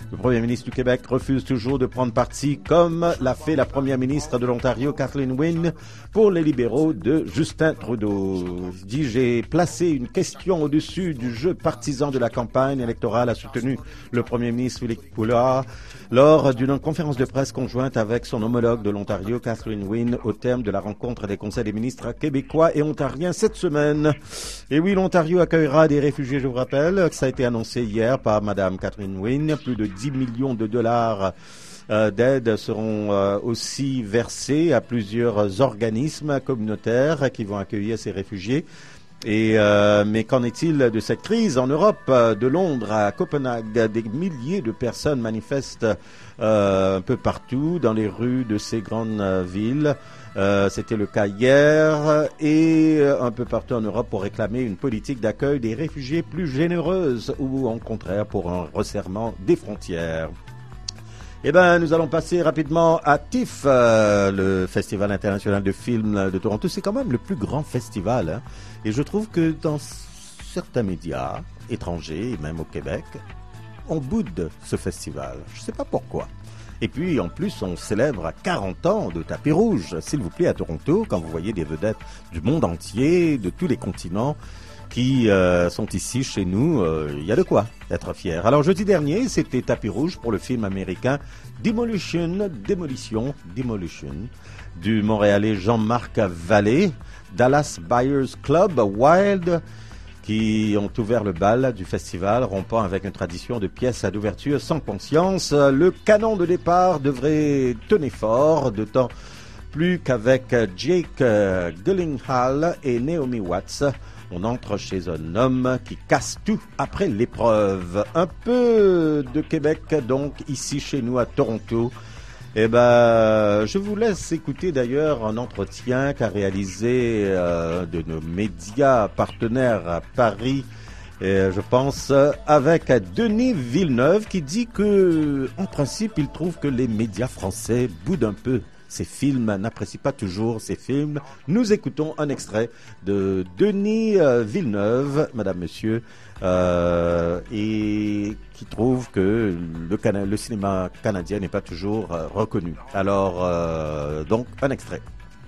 Le Premier ministre du Québec refuse toujours de prendre parti, comme l'a fait la Première ministre de l'Ontario, Kathleen Wynne, pour les libéraux de Justin Trudeau. Il dit, j'ai placé une question au-dessus du jeu partisan de la campagne électorale, a soutenu le Premier ministre Philippe Couillard lors d'une conférence de presse conjointe avec son homologue de l'Ontario, Kathleen Wynne, au terme de la rencontre des conseils des ministres québécois et ontariens cette semaine. Et oui, l'Ontario accueillera des réfugiés, je vous rappelle, ça a été annoncé hier par Madame Kathleen Wynne. Plus de dix millions de dollars euh, d'aide seront euh, aussi versés à plusieurs organismes communautaires qui vont accueillir ces réfugiés. Et euh, mais qu'en est-il de cette crise en Europe? De Londres à Copenhague, des milliers de personnes manifestent euh, un peu partout dans les rues de ces grandes euh, villes. Euh, c'était le cas hier et euh, un peu partout en Europe pour réclamer une politique d'accueil des réfugiés plus généreuse ou au contraire pour un resserrement des frontières. Eh bien, nous allons passer rapidement à TIFF, euh, le Festival international de films de Toronto. C'est quand même le plus grand festival. Hein, et je trouve que dans certains médias étrangers, et même au Québec, on boude ce festival. Je ne sais pas pourquoi. Et puis, en plus, on célèbre quarante ans de tapis rouge, s'il vous plaît, à Toronto, quand vous voyez des vedettes du monde entier, de tous les continents, qui euh, sont ici chez nous, il euh, y a de quoi être fier. Alors jeudi dernier, c'était tapis rouge pour le film américain Demolition, Démolition, Demolition, du Montréalais Jean-Marc Vallée, Dallas Buyers Club, Wild, qui ont ouvert le bal du festival, rompant avec une tradition de pièces à d'ouverture sans conscience. Le canon de départ devrait tenir fort, d'autant plus qu'avec Jake Gyllenhaal et Naomi Watts, on entre chez un homme qui casse tout après l'épreuve. Un peu de Québec, donc, ici chez nous à Toronto. Eh ben, je vous laisse écouter d'ailleurs un entretien qu'a réalisé euh, de nos médias partenaires à Paris, et je pense, avec Denis Villeneuve, qui dit que, en principe, il trouve que les médias français boudent un peu ces films, n'apprécient pas toujours ces films. Nous écoutons un extrait de Denis euh, Villeneuve, madame, monsieur, euh, et qui trouve que le, cana- le cinéma canadien n'est pas toujours euh, reconnu. Alors, euh, donc, un extrait.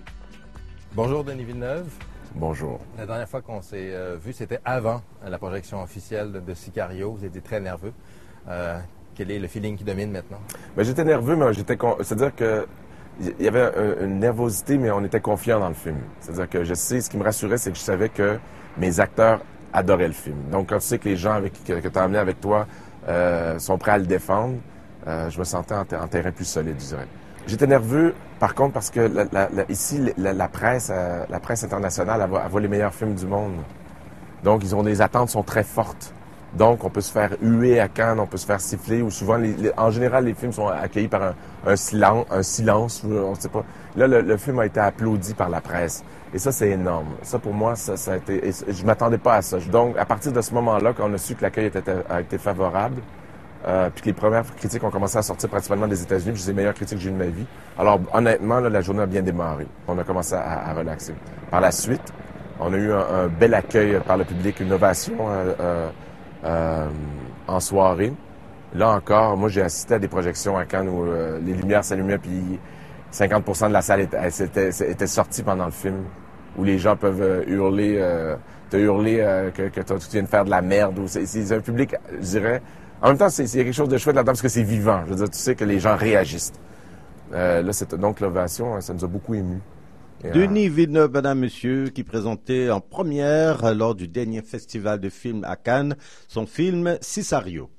Bonjour Denis Villeneuve. Bonjour. La dernière fois qu'on s'est euh, vu, c'était avant euh, la projection officielle de, de Sicario. Vous étiez très nerveux. Euh, quel est le feeling qui domine maintenant? Ben, j'étais nerveux, mais j'étais... Con... C'est-à-dire que il y avait un, une nervosité, mais on était confiants dans le film. C'est-à-dire que je sais, ce qui me rassurait, c'est que je savais que mes acteurs adoraient le film. Donc, quand tu sais que les gens avec, que, que tu as amenés avec toi euh, sont prêts à le défendre, euh, je me sentais en, en terrain plus solide, je dirais. J'étais nerveux, par contre, parce que la, la, la, ici, la, la presse euh, la presse internationale, elle voit, elle voit les meilleurs films du monde. Donc, ils ont des attentes sont très fortes. Donc, on peut se faire huer à Cannes, on peut se faire siffler, ou souvent, les, les, en général, les films sont accueillis par un, un, silence, un silence, on ne sait pas. Là, le, le film a été applaudi par la presse. Et ça, c'est énorme. Ça, pour moi, ça, ça a été... Je m'attendais pas à ça. Donc, à partir de ce moment-là, quand on a su que l'accueil était, a été favorable, euh, puis que les premières critiques ont commencé à sortir principalement des États-Unis, puis c'est les meilleures critiques que j'ai eues de ma vie. Alors, honnêtement, là, la journée a bien démarré. On a commencé à, à relaxer. Par la suite, on a eu un, un bel accueil par le public, une ovation euh, euh, Euh, en soirée. Là encore, moi, j'ai assisté à des projections à Cannes où euh, les lumières s'allumaient, puis cinquante pour cent de la salle était, était, était sortie pendant le film, où les gens peuvent euh, hurler, euh, te hurler euh, que, que tu viens de faire de la merde. Ou c'est, c'est un public, je dirais... En même temps, c'est, c'est quelque chose de chouette là-dedans, parce que c'est vivant. Je veux dire, tu sais que les gens réagissent. Euh, là, c'est, donc, l'ovation, ça nous a beaucoup émus. Et Denis Villeneuve, madame, monsieur, qui présentait en première, lors du dernier festival de films à Cannes, son film Sicario.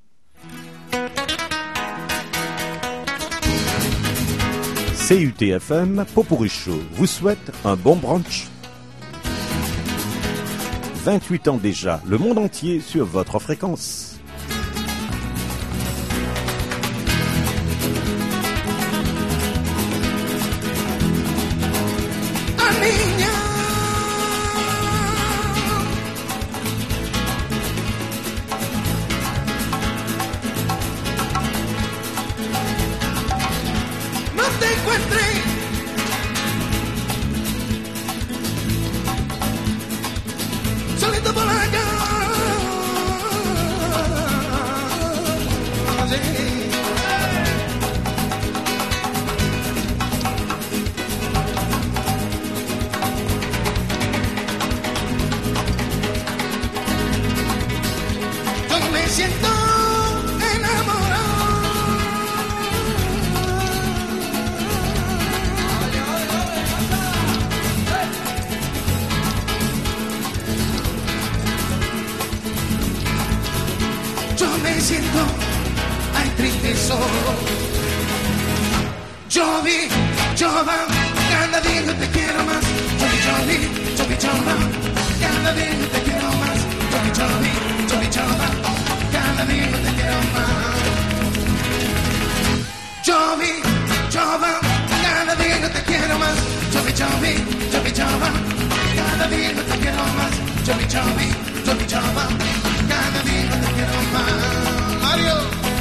C U T F M, Popurrí Show, vous souhaite un bon brunch. vingt-huit ans déjà, le monde entier sur votre fréquence. Solito por acá yo me siento ay triste solo. Jovi, Jova, cada día yo te quiero más. Jovi, Jovi, Jovi, Jova, cada día yo te quiero más. Jovi, Jovi, Jovi, Jova, cada día yo te quiero más. Jovi, Jova, cada día yo te quiero más. Jovi, Jovi, Jovi, Jova, cada día yo te quiero más. Jovi, Jovi, Jovi, Jova, cada día yo te quiero más. Mario.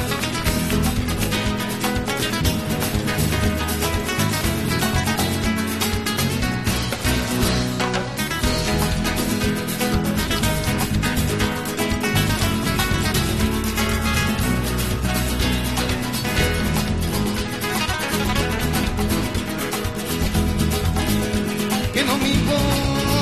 Que no me importa.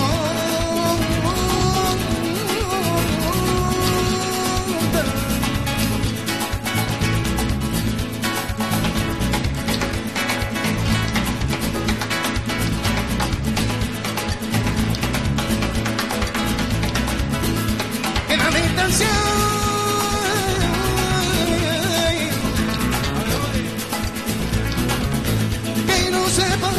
Que la distancia que no sepa.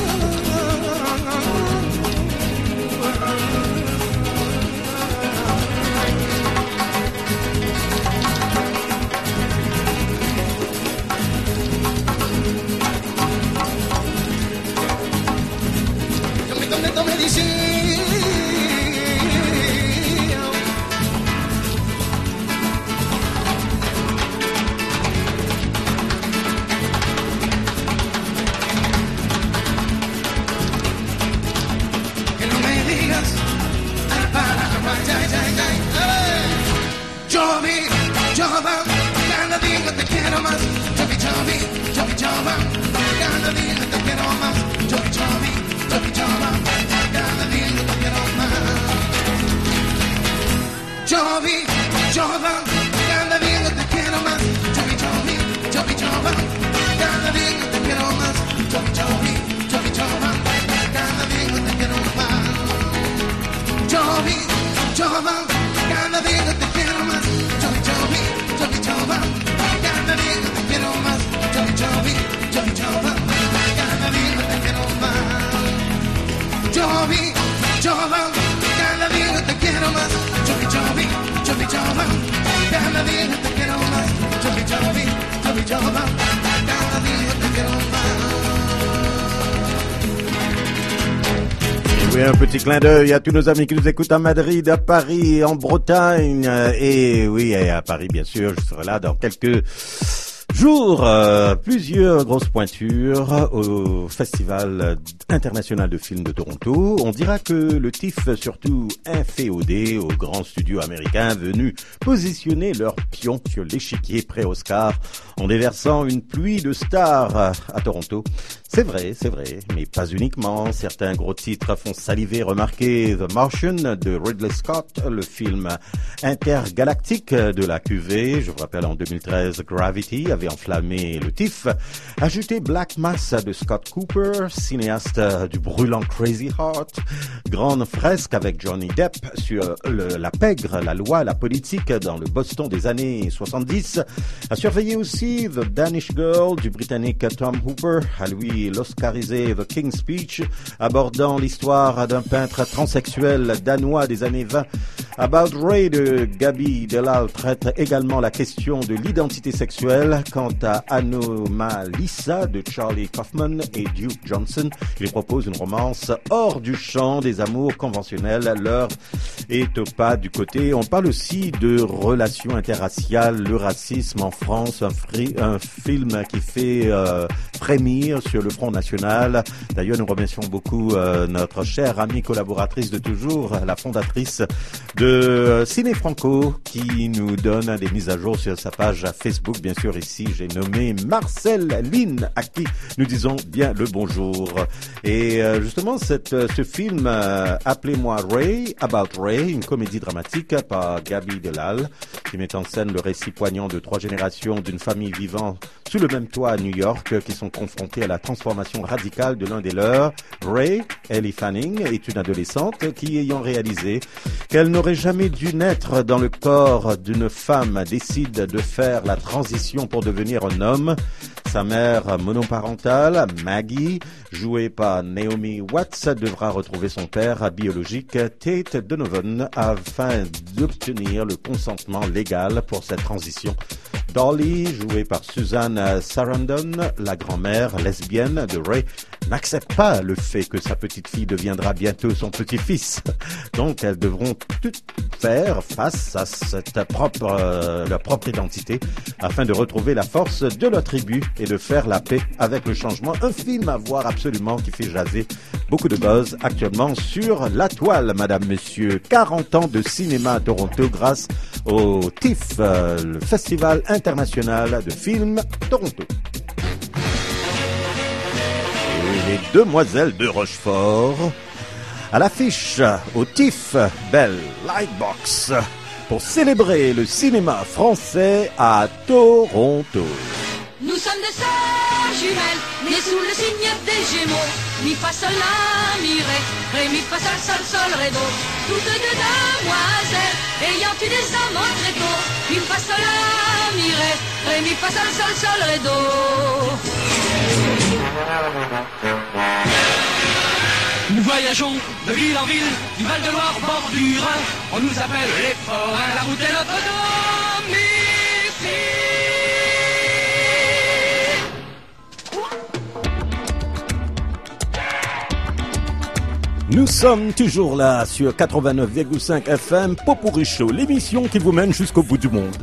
Me decía que no me digas al Paraguay, ay, ay, ay, ay. Jovi, Jova, cada día yo te quiero más. Jovi, Jovi, Jovi, Jova, cada día yo te quiero más. Jovi, Jovi, Jovi, Jova, cada día yo te quiero más. Jovi, Jova, cada día yo te quiero más. Jovi, Jovi, Jovi, Jova, cada día yo te quiero más. Jovi, Jovi, Jovi, Jova, cada día yo te quiero más. Jovi, Jova, cada día yo te quiero más. Jovi, Jovi, Jovi, Jova, cada día yo te quiero más. Jovi, Jovi, Jovi, Jova, cada día yo te quiero más. Jovi, Jova, cada día yo te quiero más. Jovi, Jovi, Jovi, Jova, cada día yo te quiero más. Jovi, Jovi, Jovi, Jova, cada día yo te quiero más. Et oui, un petit clin d'œil à tous nos amis qui nous écoutent à Madrid, à Paris, en Bretagne. Et oui, et à Paris, bien sûr, je serai là dans quelques jours. Euh, plusieurs grosses pointures au Festival international de films de Toronto. On dira que le T I F, surtout inféodé aux grands studios américains venus positionner leurs pions sur l'échiquier pré-Oscar en déversant une pluie de stars à Toronto. C'est vrai, c'est vrai, mais pas uniquement. Certains gros titres font saliver, remarquer The Martian de Ridley Scott, le film intergalactique de la Q V. Je vous rappelle, en deux mille treize, Gravity avait enflammé le T I F. Ajouté Black Mass de Scott Cooper, cinéaste du brûlant Crazy Heart. Grande fresque avec Johnny Depp sur le, la pègre, la loi, la politique dans le Boston des années soixante-dix. À surveiller aussi The Danish Girl du Britannique Tom Hooper, à lui l'Oscarisé The King's Speech, abordant l'histoire d'un peintre transsexuel danois des années vingt. About Ray de Gaby Delal traite également la question de l'identité sexuelle. Quant à Anomalisa de Charlie Kaufman et Duke Johnson, il propose une romance hors du champ des amours conventionnels. L'heure est au pas du côté. On parle aussi de relations interraciales, le racisme en France, un, free, un film qui fait euh, frémir sur le Front National. D'ailleurs, nous remercions beaucoup euh, notre chère amie collaboratrice de toujours, la fondatrice de Ciné Franco, qui nous donne des mises à jour sur sa page Facebook. Bien sûr, ici, j'ai nommé Marcel Lynn, à qui nous disons bien le bonjour. Et euh, justement, cette, ce film, euh, Appelez-moi Ray, About Ray, Ray, une comédie dramatique par Gaby Delal, qui met en scène le récit poignant de trois générations d'une famille vivant sous le même toit à New York, qui sont confrontés à la transformation radicale de l'un des leurs. Ray, Ellie Fanning, est une adolescente qui, ayant réalisé qu'elle n'aurait jamais dû naître dans le corps d'une femme, décide de faire la transition pour devenir un homme. Sa mère monoparentale, Maggie, jouée par Naomi Watts, devra retrouver son père biologique, Tate Donovan, afin d'obtenir le consentement légal pour cette transition. Dolly, jouée par Susan Sarandon, la grand-mère lesbienne de Ray, n'accepte pas le fait que sa petite-fille deviendra bientôt son petit-fils. Donc, elles devront tout faire face à cette propre, euh, leur propre identité afin de retrouver la force de leur tribu et de faire la paix avec le changement. Un film à voir absolument qui fait jaser beaucoup de buzz actuellement sur la toile, madame, monsieur. quarante ans de cinéma à Toronto grâce au T I F, euh, le Festival international de films Toronto. Et les Demoiselles de Rochefort à l'affiche au T I F Bell Lightbox pour célébrer le cinéma français à Toronto. Nous sommes des sœurs jumelles, nées sous le signe des Gémeaux. Mi fa sol la mi ré, ré mi fa sol sol sol ré do. Toutes deux demoiselles, ayant eu des amants très tôt. Mi fa sol la mi ré, ré mi fa sol sol sol ré do. Nous voyageons de ville en ville, du Val-de-Loire au bord du Rhin. On nous appelle les forains, la route est notre domicile. Nous sommes toujours là sur quatre-vingt-neuf virgule cinq F M, Popurrí Show, l'émission qui vous mène jusqu'au bout du monde.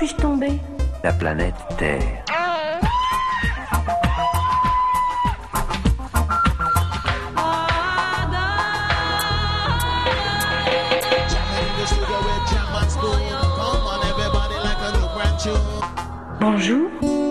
suis-je tombée? La planète Terre. Bonjour.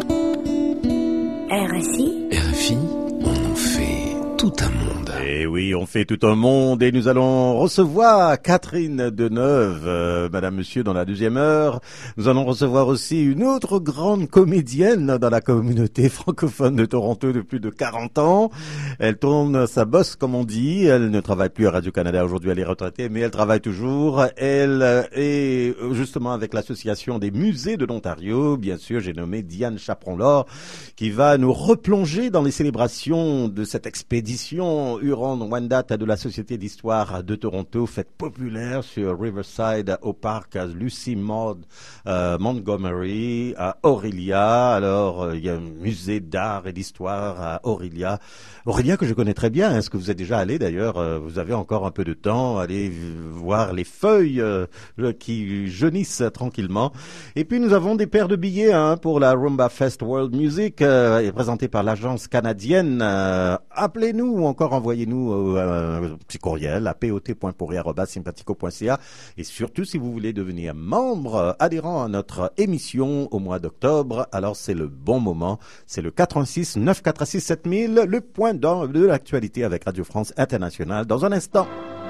R F I. R F I, on en fait tout un monde. Et oui, on fait tout un monde et nous allons recevoir Catherine Deneuve, euh, madame, monsieur, dans la deuxième heure. Nous allons recevoir aussi une autre grande comédienne dans la communauté francophone de Toronto de plus de quarante ans. Elle tourne sa bosse, comme on dit. Elle ne travaille plus à Radio-Canada aujourd'hui, elle est retraitée, mais elle travaille toujours. Elle est justement avec l'association des musées de l'Ontario. Bien sûr, j'ai nommé Diane Chaperon-Laure, qui va nous replonger dans les célébrations de cette expédition Huron-Wendat de la Société d'Histoire de Toronto, fête populaire sur Riverside au parc à Lucy Maud euh, Montgomery, à Orillia. Alors, euh, il y a un musée d'art et d'histoire à Orillia. Orillia que je connais très bien. Est-ce que vous êtes déjà allé d'ailleurs? euh, Vous avez encore un peu de temps. Allez voir les feuilles euh, qui jaunissent tranquillement. Et puis, nous avons des paires de billets hein, pour la Rumba Fest World Music, euh, présentée par l'agence canadienne. Euh, appelez-nous ou encore envoyez-nous euh, un petit courriel à p o t point pourri arobase sympathico point c a et surtout si vous voulez devenir membre adhérent à notre émission au mois d'octobre, alors c'est le bon moment. C'est le quatre un six neuf quatre six sept mille, le point d'orgue de l'actualité avec Radio France Internationale dans un instant.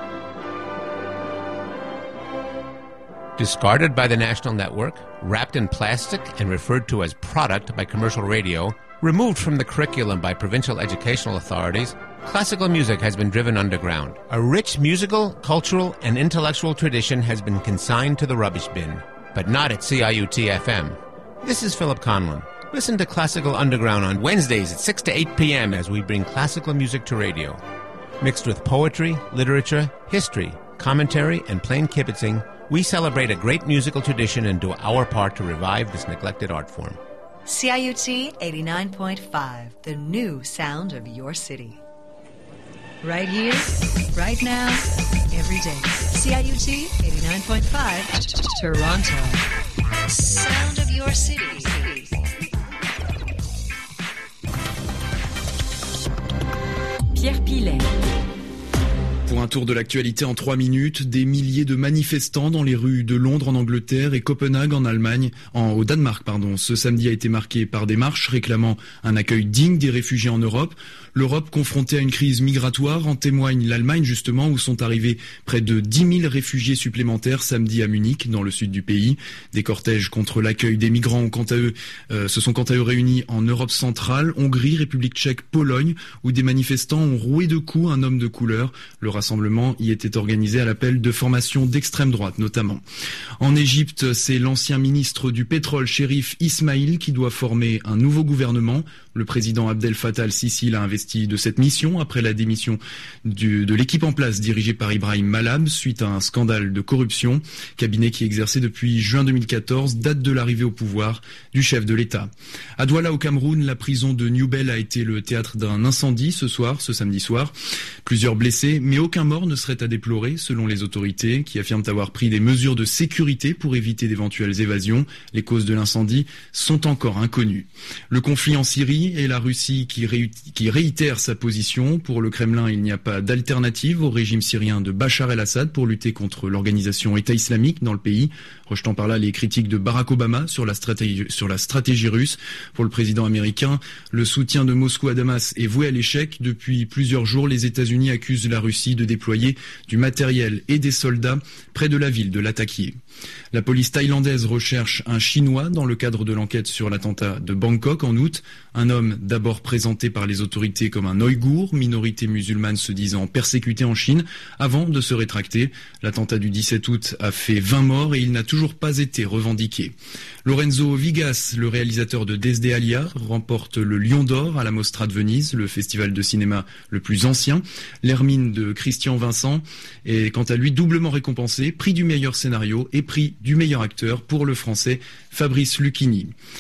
Discarded by the national network, wrapped in plastic and referred to as product by commercial radio, removed from the curriculum by provincial educational authorities, classical music has been driven underground. A rich musical, cultural, and intellectual tradition has been consigned to the rubbish bin, but not at C I U T F M. This is Philip Conlon. Listen to Classical Underground on Wednesdays at six to eight p.m. as we bring classical music to radio. Mixed with poetry, literature, history, commentary, and plain kibitzing, we celebrate a great musical tradition and do our part to revive this neglected art form. C I U T eighty-nine point five, the new sound of your city. Right here, right now, every day. C I U T eighty-nine point five, Toronto. Sound of your city. Pierre Pilet. Pour un tour de l'actualité en trois minutes, des milliers de manifestants dans les rues de Londres en Angleterre et Copenhague en Allemagne, en, au Danemark, pardon. Ce samedi a été marqué par des marches réclamant un accueil digne des réfugiés en Europe. L'Europe confrontée à une crise migratoire, en témoigne l'Allemagne justement, où sont arrivés près de dix mille réfugiés supplémentaires samedi à Munich, dans le sud du pays. Des cortèges contre l'accueil des migrants ont quant à eux, euh, se sont quant à eux réunis en Europe centrale, Hongrie, République tchèque, Pologne, où des manifestants ont roué de coups un homme de couleur. Le rassemblement y était organisé à l'appel de formations d'extrême droite notamment. En Égypte, c'est l'ancien ministre du pétrole, Chérif Ismaïl, qui doit former un nouveau gouvernement. Le président Abdel Fattah al-Sisi l'a investi de cette mission après la démission du, de l'équipe en place dirigée par Ibrahim Malab suite à un scandale de corruption. Cabinet qui exerçait depuis juin deux mille quatorze, date de l'arrivée au pouvoir du chef de l'État. À Douala au Cameroun, la prison de New Bell a été le théâtre d'un incendie ce soir, ce samedi soir. Plusieurs blessés, mais aucun mort ne serait à déplorer selon les autorités qui affirment avoir pris des mesures de sécurité pour éviter d'éventuelles évasions. Les causes de l'incendie sont encore inconnues. Le conflit en Syrie et la Russie qui, ré- qui réitère sa position. Pour le Kremlin, il n'y a pas d'alternative au régime syrien de Bachar el-Assad pour lutter contre l'organisation État islamique dans le pays, rejetant par là les critiques de Barack Obama sur la stratégie, sur la stratégie russe. Pour le président américain, le soutien de Moscou à Damas est voué à l'échec. Depuis plusieurs jours, les États-Unis accusent la Russie de déployer du matériel et des soldats près de la ville de Latakia. La police thaïlandaise recherche un Chinois dans le cadre de l'enquête sur l'attentat de Bangkok en août. Un homme d'abord présenté par les autorités comme un Ouïghour, minorité musulmane se disant persécutée en Chine, avant de se rétracter. L'attentat du dix-sept août a fait vingt morts et il n'a toujours pas été revendiqué. Lorenzo Vigas, le réalisateur de Desde remporte le Lion d'Or à la Mostra de Venise, le festival de cinéma le plus ancien. L'Hermine de Christian Vincent est quant à lui doublement récompensé, prix du meilleur scénario et prix du meilleur acteur pour le français Fabrice Lucchini.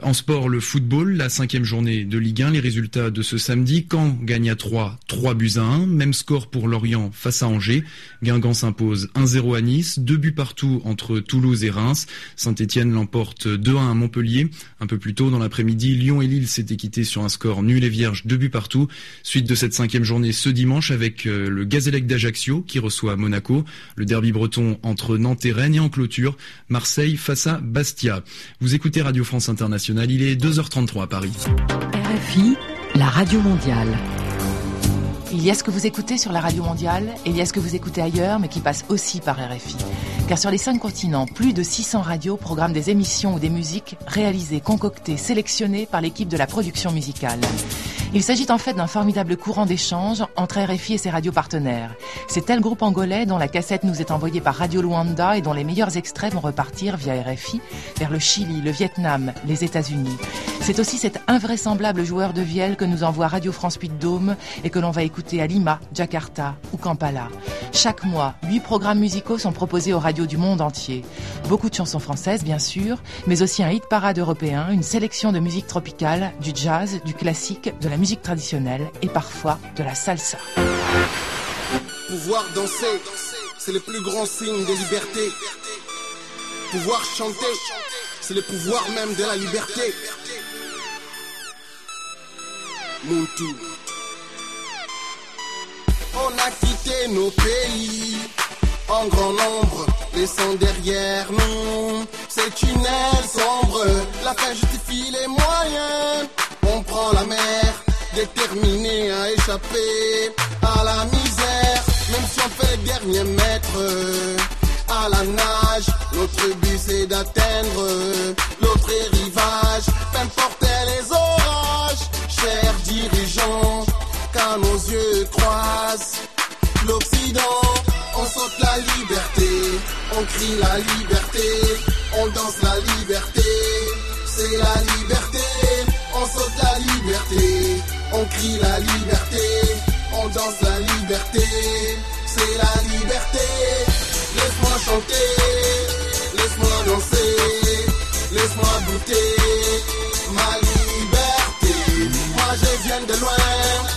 En sport, le football, la cinquième journée de Ligue un, les résultats de ce samedi. Caen gagne à Troyes, trois buts à un. Même score pour Lorient face à Angers. Guingamp s'impose un zéro à Nice. Deux buts partout entre Toulouse et Reims. Saint-Etienne l'emporte deux à un à Montpellier. Un peu plus tôt dans l'après-midi, Lyon et Lille s'étaient quittés sur un score nul et vierge, deux buts partout. Suite de cette cinquième journée ce dimanche avec euh, le Gazélec d'Ajaccio qui reçoit Monaco. Le derby breton entre Nantes et Rennes et en clôture, Marseille face à Bastia. Vous écoutez Radio France Internationale. Il est deux heures trente-trois à Paris. R F I, la radio mondiale. Il y a ce que vous écoutez sur la radio mondiale et il y a ce que vous écoutez ailleurs mais qui passe aussi par R F I. Car sur les cinq continents, plus de six cents radios programment des émissions ou des musiques réalisées, concoctées, sélectionnées par l'équipe de la production musicale. Il s'agit en fait d'un formidable courant d'échange entre R F I et ses radios partenaires. C'est tel groupe angolais dont la cassette nous est envoyée par Radio Luanda et dont les meilleurs extraits vont repartir via R F I vers le Chili, le Vietnam, les États-Unis. C'est aussi cet invraisemblable joueur de vielle que nous envoie Radio France Puy-de-Dôme et que l'on va écouter à Lima, Jakarta ou Kampala. Chaque mois, huit programmes musicaux sont proposés aux radios du monde entier. Beaucoup de chansons françaises, bien sûr, mais aussi un hit parade européen, une sélection de musique tropicale, du jazz, du classique, de la musique traditionnelle et parfois de la salsa. Pouvoir danser, c'est le plus grand signe de liberté. Pouvoir chanter, c'est le pouvoir même de la liberté. Muntu. On a quitté nos pays en grand nombre, laissant derrière nous ces tunnels sombres. La fin justifie les moyens. On prend la mer, déterminé à échapper à la misère. Même si on fait les derniers mètres à la nage, notre but c'est d'atteindre l'autre rivage. Qu'importe les orages, chers dirigeants, quand nos yeux croisent l'Occident, on saute la liberté, on crie la liberté, on danse la liberté, c'est la liberté. On saute la liberté, on crie la liberté, on danse la liberté, c'est la liberté. Laisse-moi chanter, laisse-moi danser, laisse-moi goûter ma liberté. Moi je viens de loin,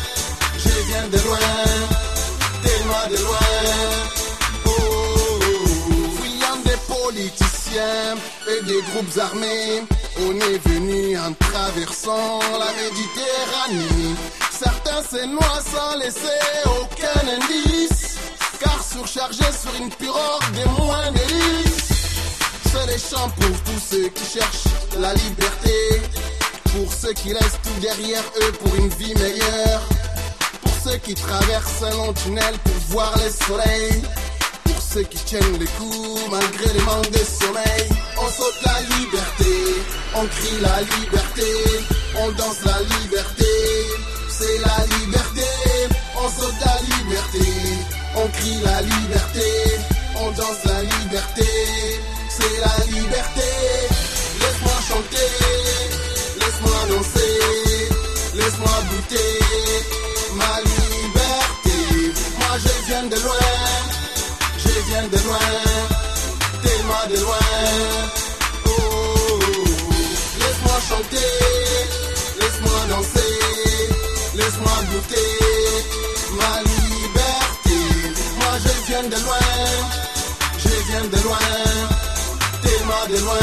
je viens de loin, tellement de loin. Oh, oh, oh. Fuyant des politiciens et des groupes armés, on est venu en traversant la Méditerranée. Certains se noient sans laisser aucun indice, car surchargés sur une pirogue des moins d'hélices. C'est les champs pour tous ceux qui cherchent la liberté, pour ceux qui laissent tout derrière eux pour une vie meilleure, pour ceux qui traversent un long tunnel pour voir le soleil, pour ceux qui tiennent les coups malgré les manques de sommeil. On saute la liberté, on crie la liberté, on danse la liberté, c'est la liberté. On saute la liberté, on crie la liberté, on danse la liberté, c'est la liberté. Laisse-moi chanter, laisse-moi danser, laisse-moi goûter ma liberté. Moi je viens de loin, je viens de loin, tellement de loin. Oh, oh, oh. Laisse-moi chanter, laisse-moi danser, laisse-moi goûter ma liberté. Moi je viens de loin, je viens de loin, tellement de loin.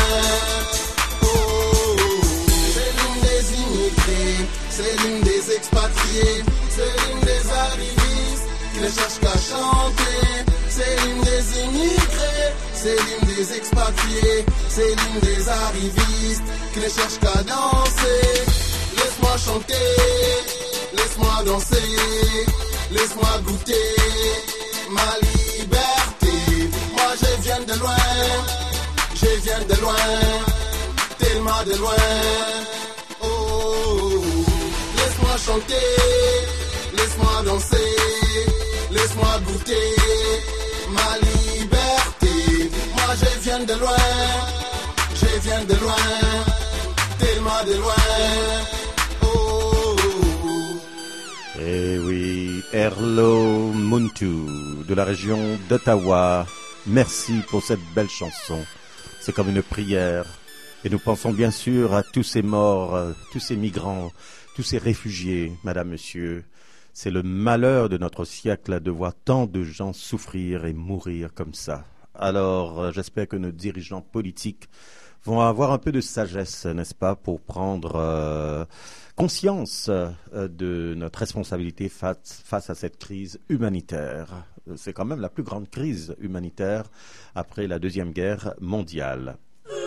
Oh, oh, oh. C'est l'hymne des immigrés, c'est l'hymne des expatriés, c'est l'hymne des arrivistes qui ne cherchent qu'à chanter. C'est l'hymne des immigrés, c'est l'hymne des expatriés, c'est l'hymne des arrivistes qui ne cherchent qu'à danser. Laisse-moi chanter, laisse-moi danser, laisse-moi goûter ma liberté. Moi je viens de loin, je viens de loin, tellement de loin. Oh, oh, oh. Laisse-moi chanter, laisse-moi danser, laisse-moi goûter ma liberté. Moi je viens de loin, je viens de loin, tellement de loin. Oh, oh, oh. Eh oui, Erlo Muntu de la région d'Ottawa. Merci pour cette belle chanson. C'est comme une prière Et nous pensons bien sûr à tous ces morts, euh, tous ces migrants, tous ces réfugiés, madame, monsieur. C'est le malheur de notre siècle de voir tant de gens souffrir et mourir comme ça. Alors, euh, j'espère que nos dirigeants politiques vont avoir un peu de sagesse, n'est-ce pas, pour prendre euh, conscience euh, de notre responsabilité face, face à cette crise humanitaire. C'est quand même la plus grande crise humanitaire après la Deuxième Guerre mondiale.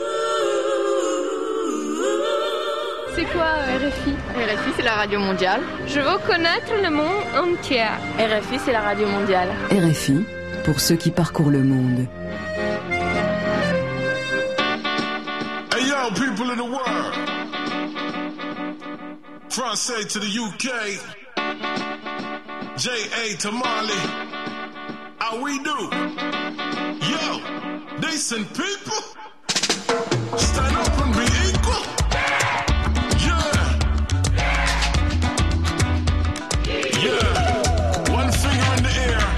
C'est quoi R F I? R F I, c'est la radio mondiale. Je veux connaître le monde entier. R F I, c'est la radio mondiale. R F I, pour ceux qui parcourent le monde. Hey yo, people of the world. Français to the U K. J A to Mali. How we do? Yo, decent people. Stand up and be equal. Yeah, one finger in the air.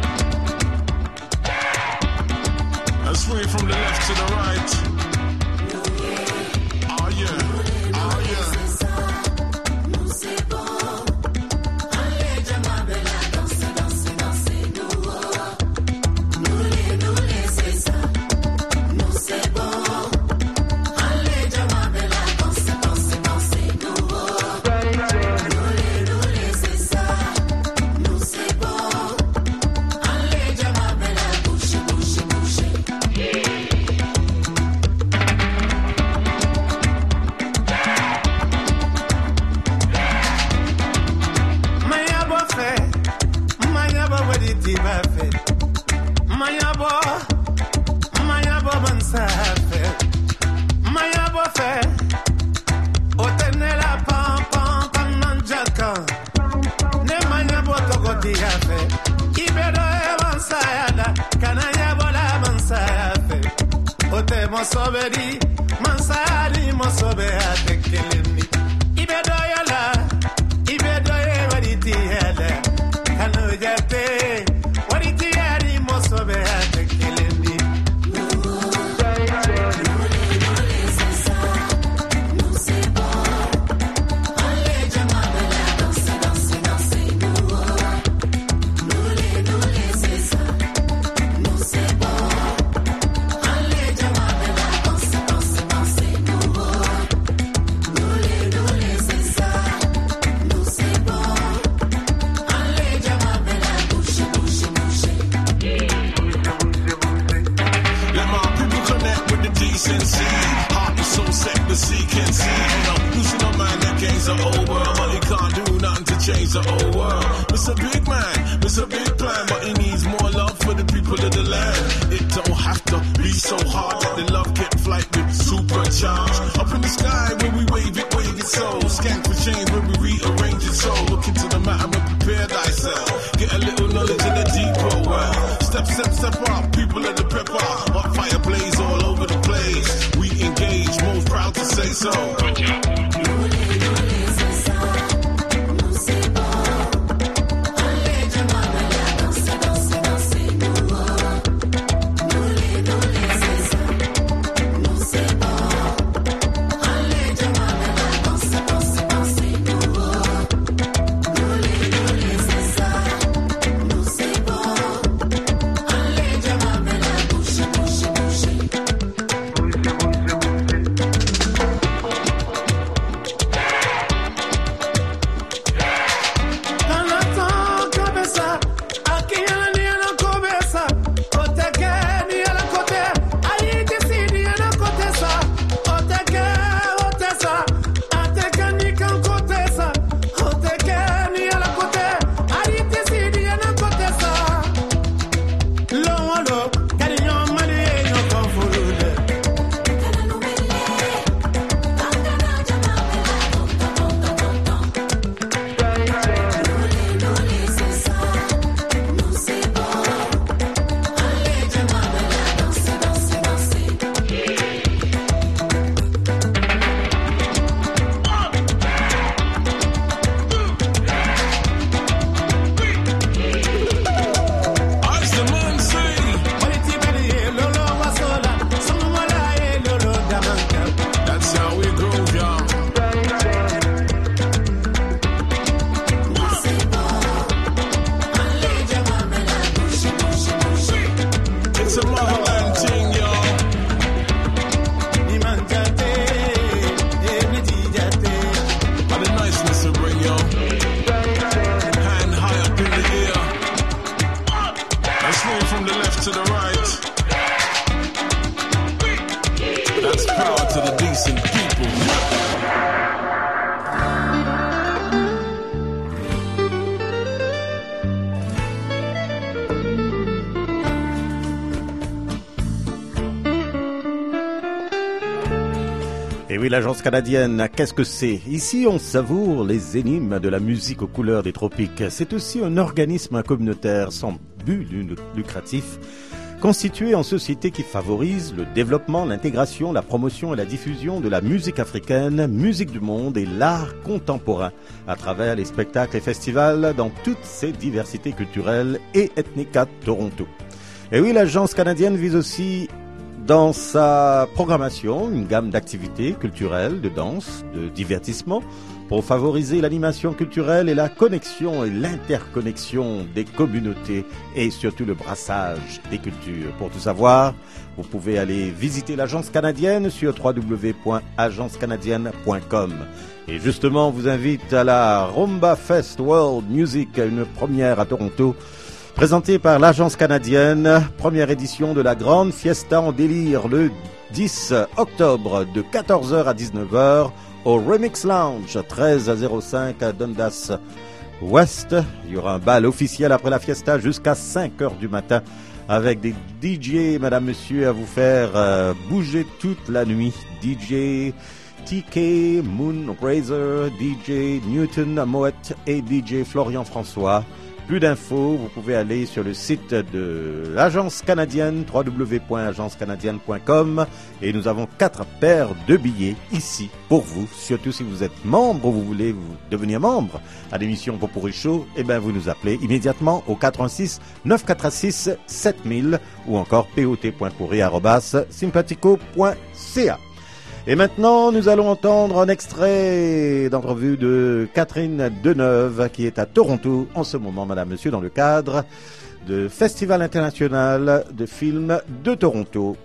And swing from the left to the right. Oh yeah, oh yeah. Mosobedi, Mansari, Mosobe, Atekelini. Ibedoyala, Ibedoye, Vaditi, Hele, Kanujate, Vaditi, Adi, Mosobe, Atekelini. Change the whole world. It's a big man, it's a big plan, but he needs more love for the people of the land. It don't have to be so hard that the love get flight with supercharged. Up in the sky when we wave it, wave it so. Skank for change when we rearrange it so. Look into the matter and prepare thyself. Get a little knowledge in the deeper well. Step, step, step up, people of the pepper. Hot fire blaze all over the place. We engage, most proud to say so. Good job. to the right. That's power to the decent people. Et oui, l'agence canadienne, qu'est-ce que c'est? Ici, on savoure les énigmes de la musique aux couleurs des tropiques. C'est aussi un organisme communautaire sans but lucratif, constitué en société qui favorise le développement, l'intégration, la promotion et la diffusion de la musique africaine, musique du monde et l'art contemporain, à travers les spectacles et festivals dans toutes ces diversités culturelles et ethniques à Toronto. Et oui, l'agence canadienne vise aussi dans sa programmation une gamme d'activités culturelles, de danse, de divertissement, pour favoriser l'animation culturelle et la connexion et l'interconnexion des communautés et surtout le brassage des cultures. Pour tout savoir, vous pouvez aller visiter l'agence canadienne sur w w w point agence canadienne point com. Et justement, on vous invite à la Rumba Fest World Music, une première à Toronto, présentée par l'agence canadienne, première édition de la grande fiesta en délire le dix octobre de quatorze heures à dix-neuf heures au Remix Lounge, treize zéro cinq à Dundas West. Il y aura un bal officiel après la fiesta jusqu'à cinq heures du matin avec des D J, madame, monsieur, à vous faire euh, bouger toute la nuit. D J T K, Moonrazer, D J Newton Moet et D J Florian François. Plus d'infos, vous pouvez aller sur le site de l'agence canadienne, w w w point agence canadienne point com, et nous avons quatre paires de billets ici pour vous. Surtout si vous êtes membre ou vous voulez vous devenir membre à l'émission Popurrí Show, eh bien vous nous appelez immédiatement au quatre un six neuf quatre six sept mille ou encore pot point pourri arobase sympatico point c a. Et maintenant, nous allons entendre un extrait d'entrevue de Catherine Deneuve, qui est à Toronto en ce moment, madame, monsieur, dans le cadre du Festival international de films de Toronto.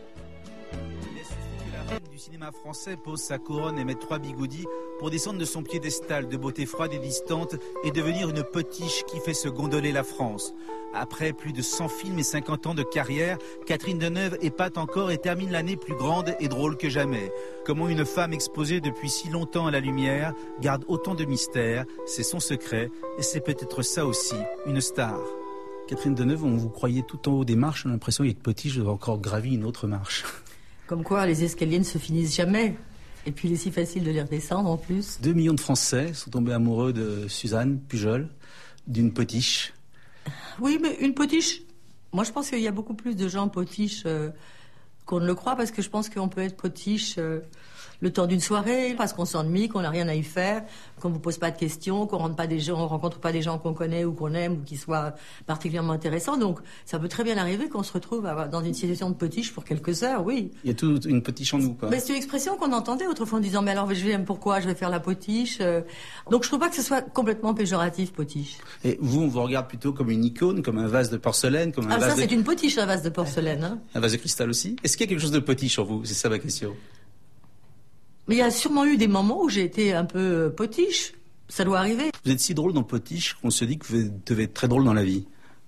La reine du cinéma français pose sa couronne et met trois bigoudis pour descendre de son piédestal de beauté froide et distante et devenir une potiche qui fait se gondoler la France. Après plus de cent films et cinquante ans de carrière, Catherine Deneuve épate encore et termine l'année plus grande et drôle que jamais. Comment une femme exposée depuis si longtemps à la lumière garde autant de mystères, c'est son secret et c'est peut-être ça aussi, une star. Catherine Deneuve, on vous croyait tout en haut des marches, on a l'impression qu'avec Potiche, vous avez encore gravi une autre marche. Comme quoi, les escaliers ne se finissent jamais. Et puis il est si facile de les redescendre en plus. Deux millions de Français sont tombés amoureux de Suzanne Pujol, d'une potiche. Oui, mais une potiche, moi je pense qu'il y a beaucoup plus de gens potiches euh, qu'on ne le croit, parce que je pense qu'on peut être potiche euh, le temps d'une soirée, parce qu'on s'ennuie, qu'on n'a rien à y faire, qu'on ne vous pose pas de questions, qu'on rentre pas des gens, on rencontre pas des gens qu'on connaît ou qu'on aime ou qui soient particulièrement intéressants. Donc ça peut très bien arriver qu'on se retrouve à, dans une situation de potiche pour quelques heures, oui. Il y a toute une potiche en nous, quoi. Mais c'est une expression qu'on entendait autrefois en disant, mais alors je vais, pourquoi je vais faire la potiche euh... Donc je trouve pas que ce soit complètement péjoratif, potiche. Et vous, on vous regarde plutôt comme une icône, comme un vase de porcelaine, comme un ah, vase ça, de... c'est une potiche, un vase de porcelaine. Hein. Un vase de cristal aussi. Est-ce qu'il y a quelque chose de potiche en vous? C'est ça ma question. Mais il y a sûrement eu des moments où j'ai été un peu potiche. Ça doit arriver. Vous êtes si drôle dans Potiche qu'on se dit que vous devez être très drôle dans la vie.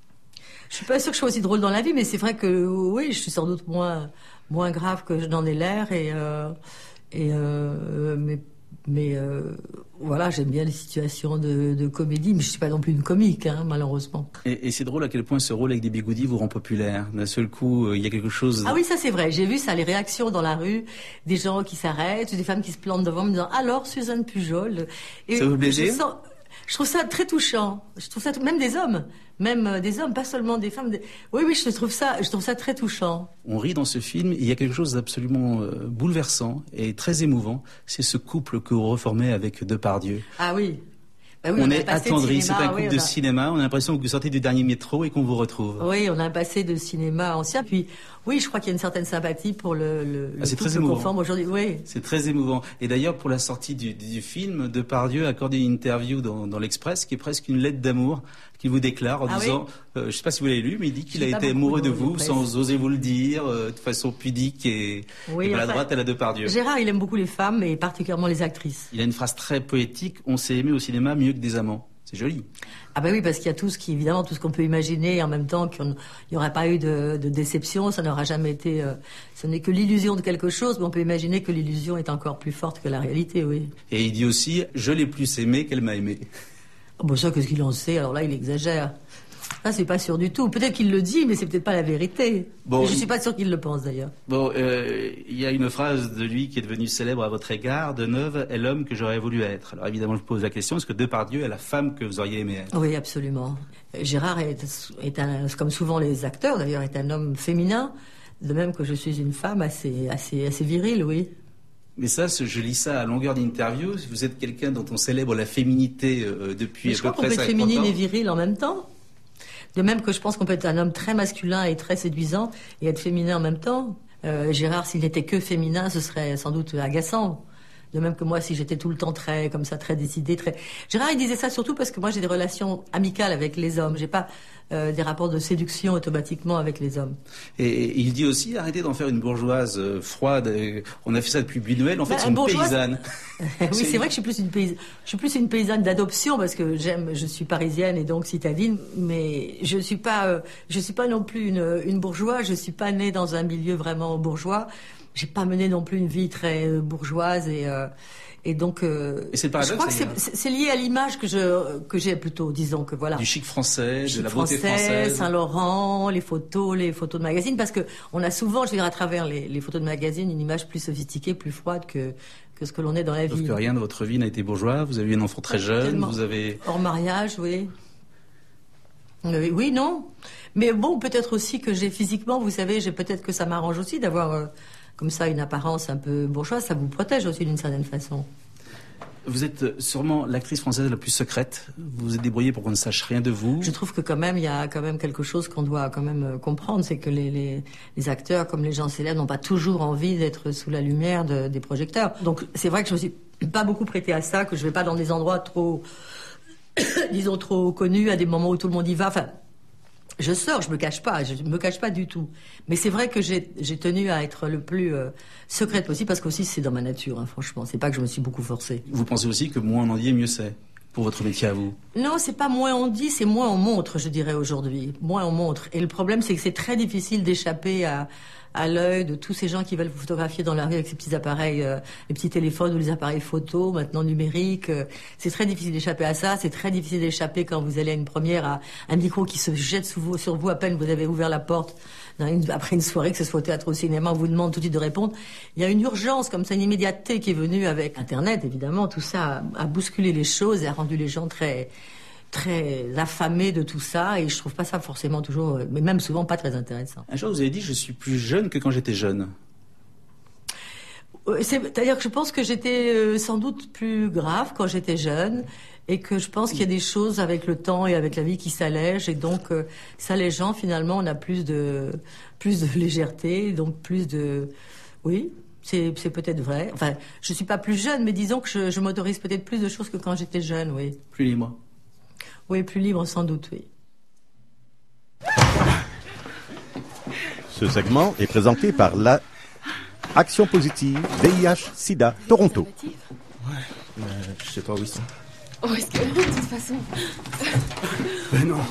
Je suis pas sûre que je sois aussi drôle dans la vie, mais c'est vrai que oui, je suis sans doute moins, moins grave que je n'en ai l'air. Et, euh, et euh, mais mais euh, voilà, j'aime bien les situations de, de comédie, mais je suis pas non plus une comique, hein, malheureusement. Et, et c'est drôle à quel point ce rôle avec des bigoudis vous rend populaire. D'un seul coup, il y a quelque chose... Ah oui, ça c'est vrai. J'ai vu ça, les réactions dans la rue, des gens qui s'arrêtent, des femmes qui se plantent devant me disant « Alors, Suzanne Pujol ?» Et ça vous plaisait? je, sens... je trouve ça très touchant. Je trouve ça, même des hommes, même euh, des hommes, pas seulement des femmes. Des... Oui, oui, je trouve ça, je trouve ça très touchant. On rit dans ce film, et il y a quelque chose d'absolument euh, bouleversant et très émouvant. C'est ce couple que vous reformez avec Depardieu. Ah oui. Bah oui, on, on est attendri, c'est un couple oui, de a... cinéma, on a l'impression que vous sortez du dernier métro et qu'on vous retrouve. Oui, on a un passé de cinéma ancien, puis oui, je crois qu'il y a une certaine sympathie pour le, le, ah, c'est le très émouvant. conforme aujourd'hui. Oui. C'est très émouvant. Et d'ailleurs, pour la sortie du, du film, Depardieu a accordé une interview dans, dans l'Express qui est presque une lettre d'amour qu'il vous déclare en ah disant, oui euh, je ne sais pas si vous l'avez lu, mais il dit qu'il a été amoureux de vous sans oser vous le dire, euh, de façon pudique et, oui, et maladroite enfin, à la Depardieu. Gérard, il aime beaucoup les femmes et particulièrement les actrices. Il a une phrase très poétique, on s'est aimé au cinéma mieux que des amants. C'est joli. Ah ben oui, parce qu'il y a tout ce qui, évidemment, tout ce qu'on peut imaginer, et en même temps qu'il n'y aurait pas eu de, de déception, ça n'aura jamais été... Euh, ce n'est que l'illusion de quelque chose, mais on peut imaginer que l'illusion est encore plus forte que la réalité, oui. Et il dit aussi « Je l'ai plus aimé qu'elle m'a aimé ». Oh ben ça, qu'est-ce qu'il en sait? Alors là, il exagère. Ça, c'est pas sûr du tout. Peut-être qu'il le dit, mais c'est peut-être pas la vérité. Bon, je suis pas sûr qu'il le pense, d'ailleurs. Bon, euh, il y a une phrase de lui qui est devenue célèbre à votre égard. Deneuve est l'homme que j'aurais voulu être. Alors évidemment, je pose la question, est-ce que Depardieu est la femme que vous auriez aimé être? Oui, absolument. Gérard est, est un, comme souvent les acteurs, d'ailleurs, est un homme féminin. De même que je suis une femme assez, assez, assez virile, oui. Mais ça, je lis ça à longueur d'interview. Vous êtes quelqu'un dont on célèbre la féminité euh, depuis mais à je peu crois près qu'on peut être féminine ans. et virile en même temps. De même que je pense qu'on peut être un homme très masculin et très séduisant et être féminin en même temps. Euh, Gérard, s'il n'était que féminin, ce serait sans doute agaçant. De même que moi, si j'étais tout le temps très, comme ça, très décidé, très... Gérard, il disait ça surtout parce que moi, j'ai des relations amicales avec les hommes. J'ai pas euh, des rapports de séduction automatiquement avec les hommes. Et, et il dit aussi, arrêtez d'en faire une bourgeoise euh, froide. Euh, on a fait ça depuis Buñuel. En fait, bah, c'est une bourgeoise... paysanne. oui, c'est... c'est vrai que je suis plus une paysanne. Je suis plus une paysanne d'adoption parce que j'aime, je suis parisienne et donc citadine. Mais je suis pas, euh, je suis pas non plus une, une bourgeoise. Je suis pas née dans un milieu vraiment bourgeois. J'ai pas mené non plus une vie très euh, bourgeoise et euh, et donc euh, et c'est le paradoxe, je crois que c'est, c'est, c'est lié à l'image que je que j'ai plutôt, disons que voilà, du chic français, chic de la français, beauté française, Saint-Laurent, les photos, les photos de magazines, parce que on a souvent, je veux dire, à travers les, les photos de magazines, une image plus sophistiquée, plus froide que que ce que l'on est dans la Sauf vie. que rien de votre vie n'a été bourgeois. Vous avez eu un enfant très jeune, Tellement. Vous avez hors mariage, oui. Oui, oui, non. Mais bon, peut-être aussi que j'ai physiquement, vous savez, j'ai peut-être que ça m'arrange aussi d'avoir euh, comme ça une apparence un peu bourgeoise, ça vous protège aussi d'une certaine façon. Vous êtes sûrement l'actrice française la plus secrète. Vous vous êtes débrouillée pour qu'on ne sache rien de vous. Je trouve que quand même, il y a quand même quelque chose qu'on doit quand même comprendre, c'est que les, les, les acteurs, comme les gens célèbres, n'ont pas toujours envie d'être sous la lumière de, des projecteurs. Donc c'est vrai que je me suis pas beaucoup prêtée à ça, que je vais pas dans des endroits trop, disons, trop connus, à des moments où tout le monde y va. Enfin, je sors, je me cache pas, je me cache pas du tout. Mais c'est vrai que j'ai, j'ai tenu à être le plus euh, secrète possible, parce qu'aussi c'est dans ma nature, hein, franchement. C'est pas que je me suis beaucoup forcée. Vous pensez aussi que moins on en dit, mieux c'est pour votre métier à vous? Non, c'est pas moins on dit, c'est moins on montre, je dirais aujourd'hui. Moins on montre. Et le problème, c'est que c'est très difficile d'échapper à, à l'œil de tous ces gens qui veulent vous photographier dans la rue avec ces petits appareils, euh, les petits téléphones ou les appareils photo, maintenant numériques. Euh, c'est très difficile d'échapper à ça. C'est très difficile d'échapper quand vous allez à une première à un micro qui se jette sous vous, sur vous à peine vous avez ouvert la porte. Dans une, après une soirée, que ce soit au théâtre ou au cinéma, on vous demande tout de suite de répondre. Il y a une urgence comme ça, une immédiateté qui est venue avec Internet, évidemment. Tout ça a, a bousculé les choses et a rendu les gens très, très affamés de tout ça. Et je trouve pas ça forcément toujours, mais même souvent pas très intéressant. Un jour, vous avez dit, je suis plus jeune que quand j'étais jeune. C'est-à-dire que je pense que j'étais euh, sans doute plus grave quand j'étais jeune et que je pense qu'il y a des choses avec le temps et avec la vie qui s'allègent et donc euh, s'allégeant finalement on a plus de plus de légèreté, donc plus de oui, c'est c'est peut-être vrai. Enfin, je suis pas plus jeune, mais disons que je, je m'autorise peut-être plus de choses que quand j'étais jeune, oui. Plus libre. Oui, plus libre sans doute, oui. Ce segment est présenté par la Action Positive V I H Sida Toronto. Ouais, mais je sais pas où ils sont. Oh, est-ce que de toute façon. Ben non.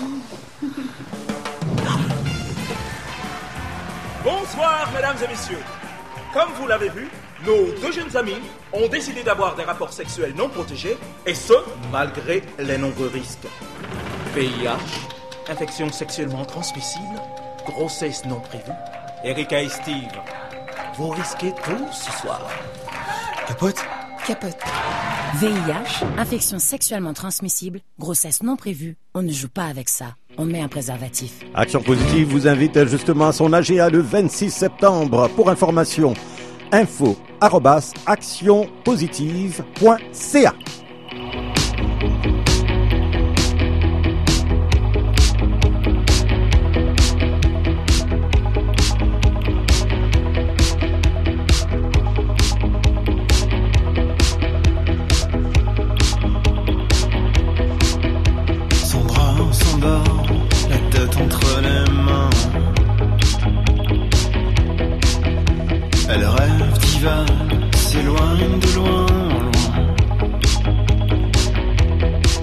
Bonsoir, mesdames et messieurs. Comme vous l'avez vu, nos deux jeunes amis ont décidé d'avoir des rapports sexuels non protégés, et ce, malgré les nombreux risques. V I H, infection sexuellement transmissible, grossesse non prévue. Erika et Steve, vous risquez tout ce soir. Capote? Capote. V I H, infection sexuellement transmissible, grossesse non prévue. On ne joue pas avec ça. On met un préservatif. Action Positive vous invite justement à son A G A le vingt-six septembre. Pour information, info arobase actionpositive point c a. Elle rêve divane, s'éloigne de loin en loin.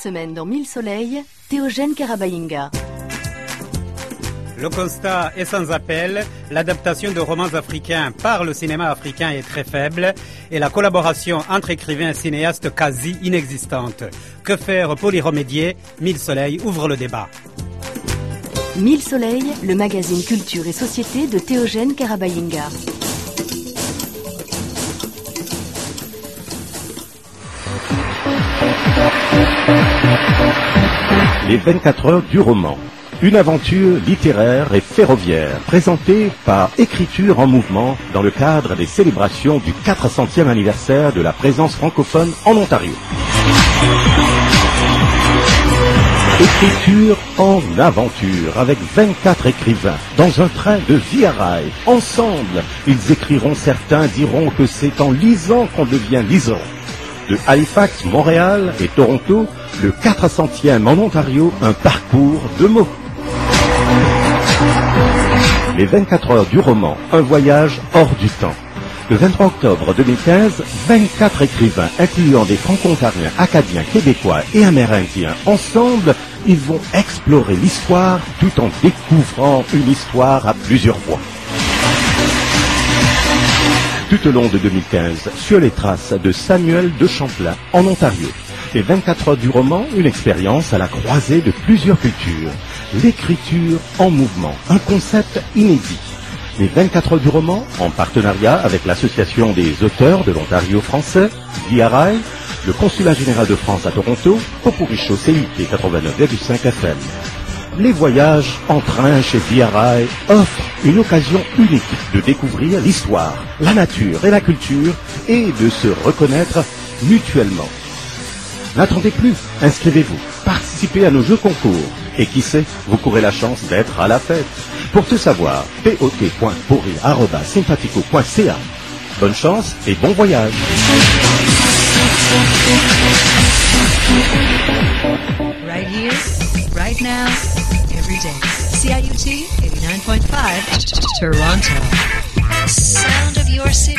semaine dans Mille Soleils, Théogène Karabayinga. Le constat est sans appel, l'adaptation de romans africains par le cinéma africain est très faible et la collaboration entre écrivains et cinéastes quasi inexistante. Que faire pour y remédier? Mille Soleils ouvre le débat. Mille Soleils, le magazine Culture et Société de Théogène Karabayinga. Les vingt-quatre heures du roman. Une aventure littéraire et ferroviaire présentée par Écriture en Mouvement dans le cadre des célébrations du quatre centième anniversaire de la présence francophone en Ontario. Écriture en aventure avec vingt-quatre écrivains dans un train de Via Rail. Ensemble, ils écriront, certains diront que c'est en lisant qu'on devient lisant. De Halifax, Montréal et Toronto, le quatre centième en Ontario, un parcours de mots. Les vingt-quatre heures du roman, un voyage hors du temps. Le vingt-trois octobre deux mille quinze, vingt-quatre écrivains, incluant des franco-ontariens, acadiens, québécois et amérindiens, ensemble, ils vont explorer l'histoire tout en découvrant une histoire à plusieurs voix. Tout au long de deux mille quinze, sur les traces de Samuel de Champlain, en Ontario. Les vingt-quatre heures du roman, une expérience à la croisée de plusieurs cultures. L'écriture en mouvement, un concept inédit. Les vingt-quatre heures du roman, en partenariat avec l'Association des auteurs de l'Ontario français, Via Rail, le Consulat général de France à Toronto, Popuricho C U T quatre-vingt-neuf virgule cinq F M. Les voyages en train chez Via Rail offrent une occasion unique de découvrir l'histoire, la nature et la culture et de se reconnaître mutuellement. N'attendez plus, inscrivez-vous, participez à nos jeux concours et qui sait, vous courez la chance d'être à la fête. Pour tout savoir, p o t point pourri arobase sympathico point c a. Bonne chance et bon voyage. Right here, right now, every day. C I U T eighty-nine point five, Toronto. Sound of your city.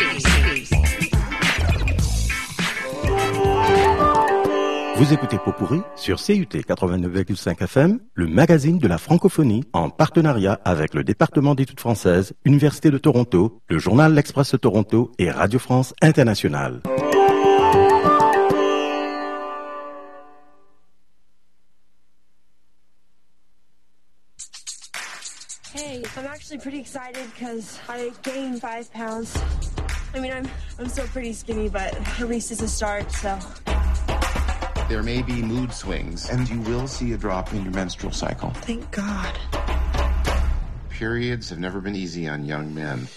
Vous écoutez Pot-Pourri sur C U T quatre-vingt-neuf virgule cinq F M, le magazine de la francophonie, en partenariat avec le département d'études françaises, Université de Toronto, le journal L'Express de Toronto et Radio France Internationale. Hey, I'm actually pretty excited because I gained five pounds. I mean, I'm I'm still pretty skinny, but at least it's a start, so... There may be mood swings, and you will see a drop in your menstrual cycle. Thank God. Periods have never been easy on young men.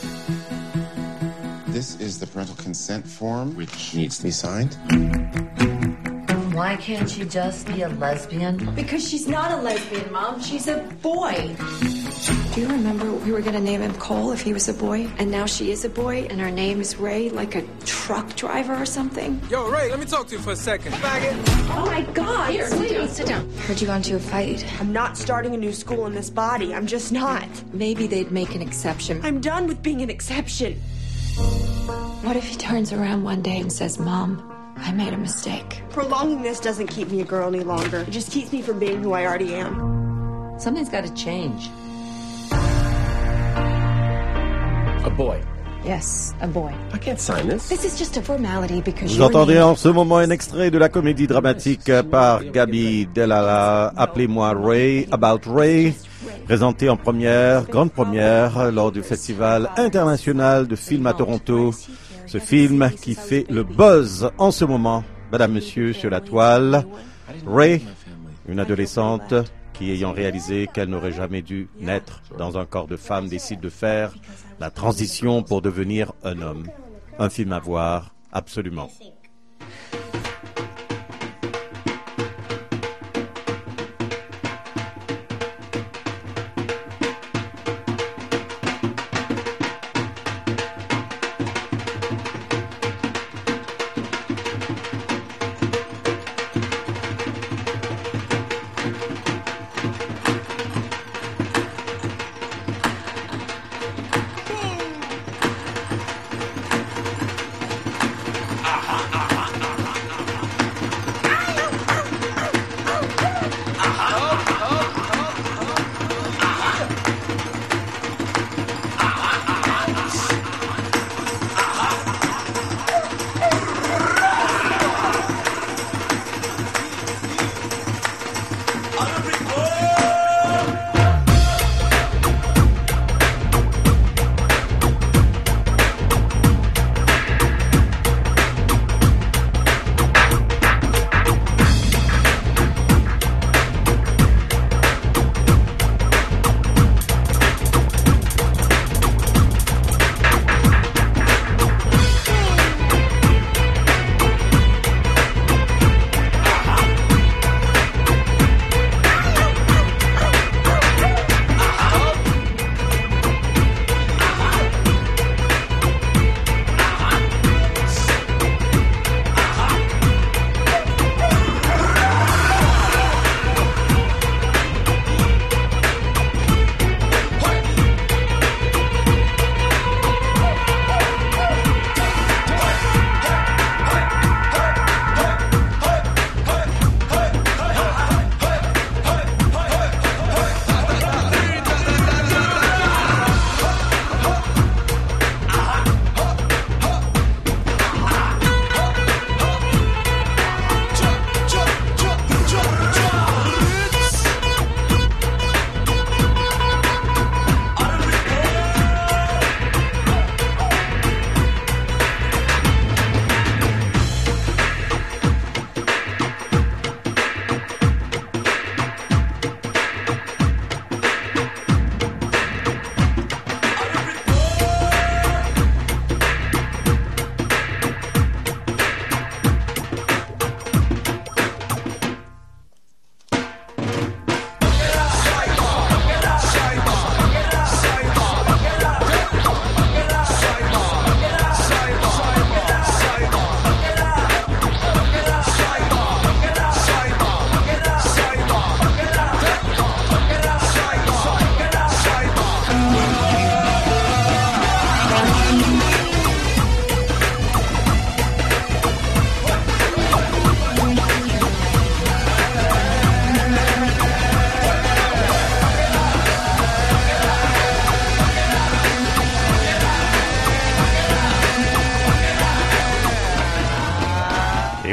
This is the parental consent form, which needs to be signed. Why can't she just be a lesbian? Because she's not a lesbian, Mom. She's a boy. Do you remember we were going to name him Cole if he was a boy? And now she is a boy, and her name is Ray, like a truck driver or something? Yo, Ray, let me talk to you for a second. Faggot. Oh, my God. Here, sit down, sit down. Heard you got into a fight. I'm not starting a new school in this body. I'm just not. Maybe they'd make an exception. I'm done with being an exception. What if he turns around one day and says, Mom, I made a mistake? Prolonging this doesn't keep me a girl any longer. It just keeps me from being who I already am. Something's got to change. A boy. Yes, a boy. I can't sign this. This is just a formality because Vous entendez en ce moment un extrait de la comédie dramatique par Gaby Delala, Appelez-moi Ray, About Ray, présenté en première, grande première, lors du Festival international de films à Toronto. Ce film qui fait le buzz en ce moment, madame, monsieur, sur la toile. Ray, une adolescente qui, ayant réalisé qu'elle n'aurait jamais dû naître dans un corps de femme, décide de faire la transition pour devenir un homme. Un film à voir, absolument.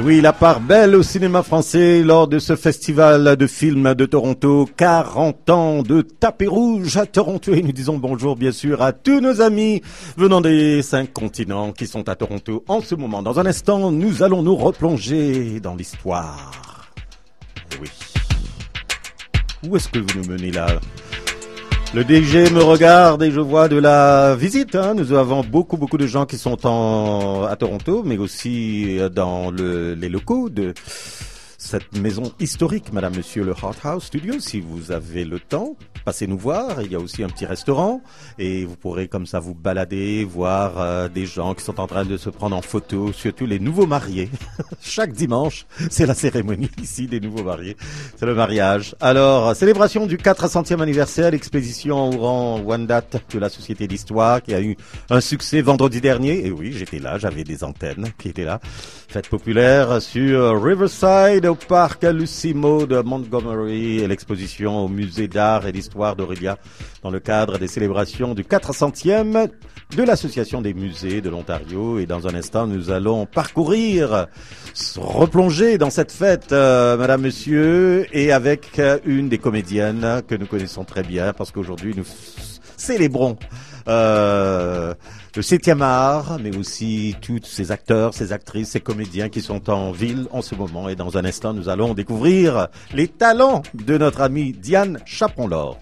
oui, la part belle au cinéma français lors de ce festival de films de Toronto. quarante ans de tapis rouge à Toronto. Et nous disons bonjour bien sûr à tous nos amis venant des cinq continents qui sont à Toronto en ce moment. Dans un instant, nous allons nous replonger dans l'histoire. Et oui. Où est-ce que vous nous menez là ? Le D G me regarde et je vois de la visite. Hein. Nous avons beaucoup, beaucoup de gens qui sont en, à Toronto, mais aussi dans le, les locaux de cette maison historique, Madame, Monsieur, le Hot House Studio. Si vous avez le temps, passez nous voir. Il y a aussi un petit restaurant et vous pourrez comme ça vous balader, voir euh, des gens qui sont en train de se prendre en photo, surtout les nouveaux mariés. Chaque dimanche, c'est la cérémonie ici des nouveaux mariés. C'est le mariage. Alors, célébration du quatre centième anniversaire, l'expédition au rang Wendat de la Société d'Histoire qui a eu un succès vendredi dernier. Et oui, j'étais là, j'avais des antennes qui étaient là. Fête populaire sur Riverside, au parc Lucy Maud de Montgomery et l'exposition au musée d'art et d'histoire d'Aurelia dans le cadre des célébrations du quatre centième de l'Association des musées de l'Ontario. Et dans un instant, nous allons parcourir, replonger dans cette fête, euh, Madame, Monsieur, et avec euh, une des comédiennes que nous connaissons très bien parce qu'aujourd'hui, nous f- célébrons euh, le septième art, mais aussi tous ces acteurs, ces actrices, ces comédiens qui sont en ville en ce moment. Et dans un instant, nous allons découvrir les talents de notre amie Diane Chaperon-Laure.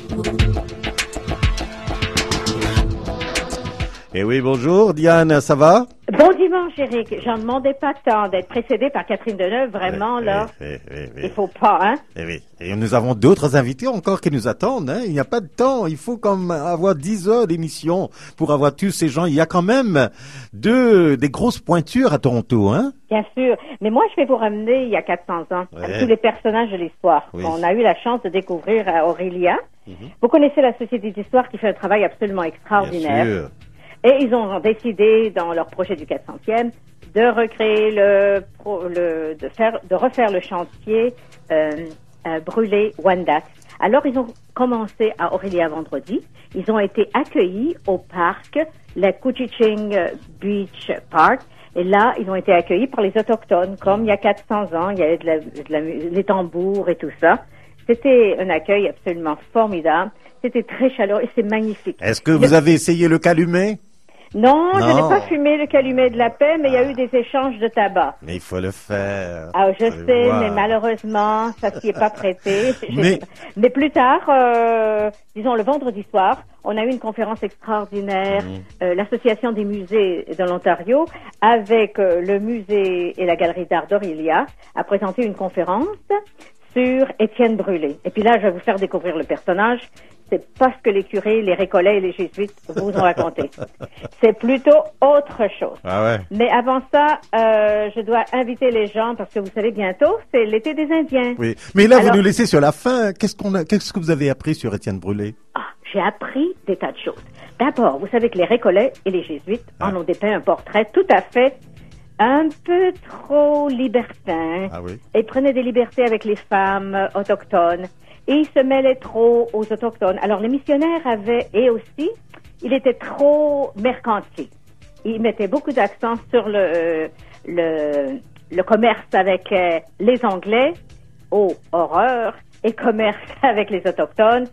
Eh oui, bonjour Diane, ça va? Bon dimanche, Eric. J'en demandais pas tant d'être précédée par Catherine Deneuve, vraiment, oui, là. Oui, oui, oui. Il faut pas, hein? Eh oui. Et nous avons d'autres invités encore qui nous attendent, hein. Il n'y a pas de temps. Il faut comme avoir dix heures d'émission pour avoir tous ces gens. Il y a quand même deux, des grosses pointures à Toronto, hein? Bien sûr. Mais moi, je vais vous ramener il y a quatre cents ans, Ouais. avec tous les personnages de l'histoire. Oui. On a eu la chance de découvrir euh, Aurelia. Mhm. Vous connaissez la Société d'Histoire qui fait un travail absolument extraordinaire. Bien sûr. Et ils ont décidé, dans leur projet du quatre centième, de recréer le, pro- le de faire, de refaire le chantier euh, euh, brûlé Wendat. Alors ils ont commencé à Aurelia vendredi. Ils ont été accueillis au parc, le Couchiching Beach Park. Et là, ils ont été accueillis par les autochtones, comme il y a quatre cents ans. Il y avait de la, de la, les tambours et tout ça. C'était un accueil absolument formidable. C'était très chaleureux et c'est magnifique. Est-ce que vous Le- avez essayé le calumet? Non, je Non. n'ai pas fumé le calumet de la paix, mais il y a eu des échanges de tabac. Mais il faut le faire. Ah, je Faut le sais, voir. mais malheureusement, ça s'y est pas prêté. J'ai- Mais- mais plus tard, euh, disons le vendredi soir, on a eu une conférence extraordinaire, Mmh. euh, l'Association des musées de l'Ontario, avec euh, le musée et la galerie d'art d'Aurelia, a présenté une conférence sur Étienne Brûlé. Et puis là, je vais vous faire découvrir le personnage. C'est pas ce que les curés, les récollets et les jésuites vous ont raconté. C'est plutôt autre chose. Ah ouais. Mais avant ça, euh, je dois inviter les gens parce que vous savez bientôt, c'est l'été des Indiens. Oui. Mais là, Alors- vous nous laissez sur la fin. Qu'est-ce qu'on a, qu'est-ce que vous avez appris sur Étienne Brûlé? Ah, j'ai appris des tas de choses. D'abord, vous savez que les récollets et les jésuites en ont dépeint un portrait tout à fait un peu trop libertin. Ah oui. Et prenaient des libertés avec les femmes euh, autochtones. Et ils se mêlaient trop aux autochtones. Alors les missionnaires avaient, et aussi, il était trop mercantile. Ils mettaient beaucoup d'accent sur le, euh, le, le commerce avec euh, les Anglais, oh, horreur, et commerce avec les autochtones,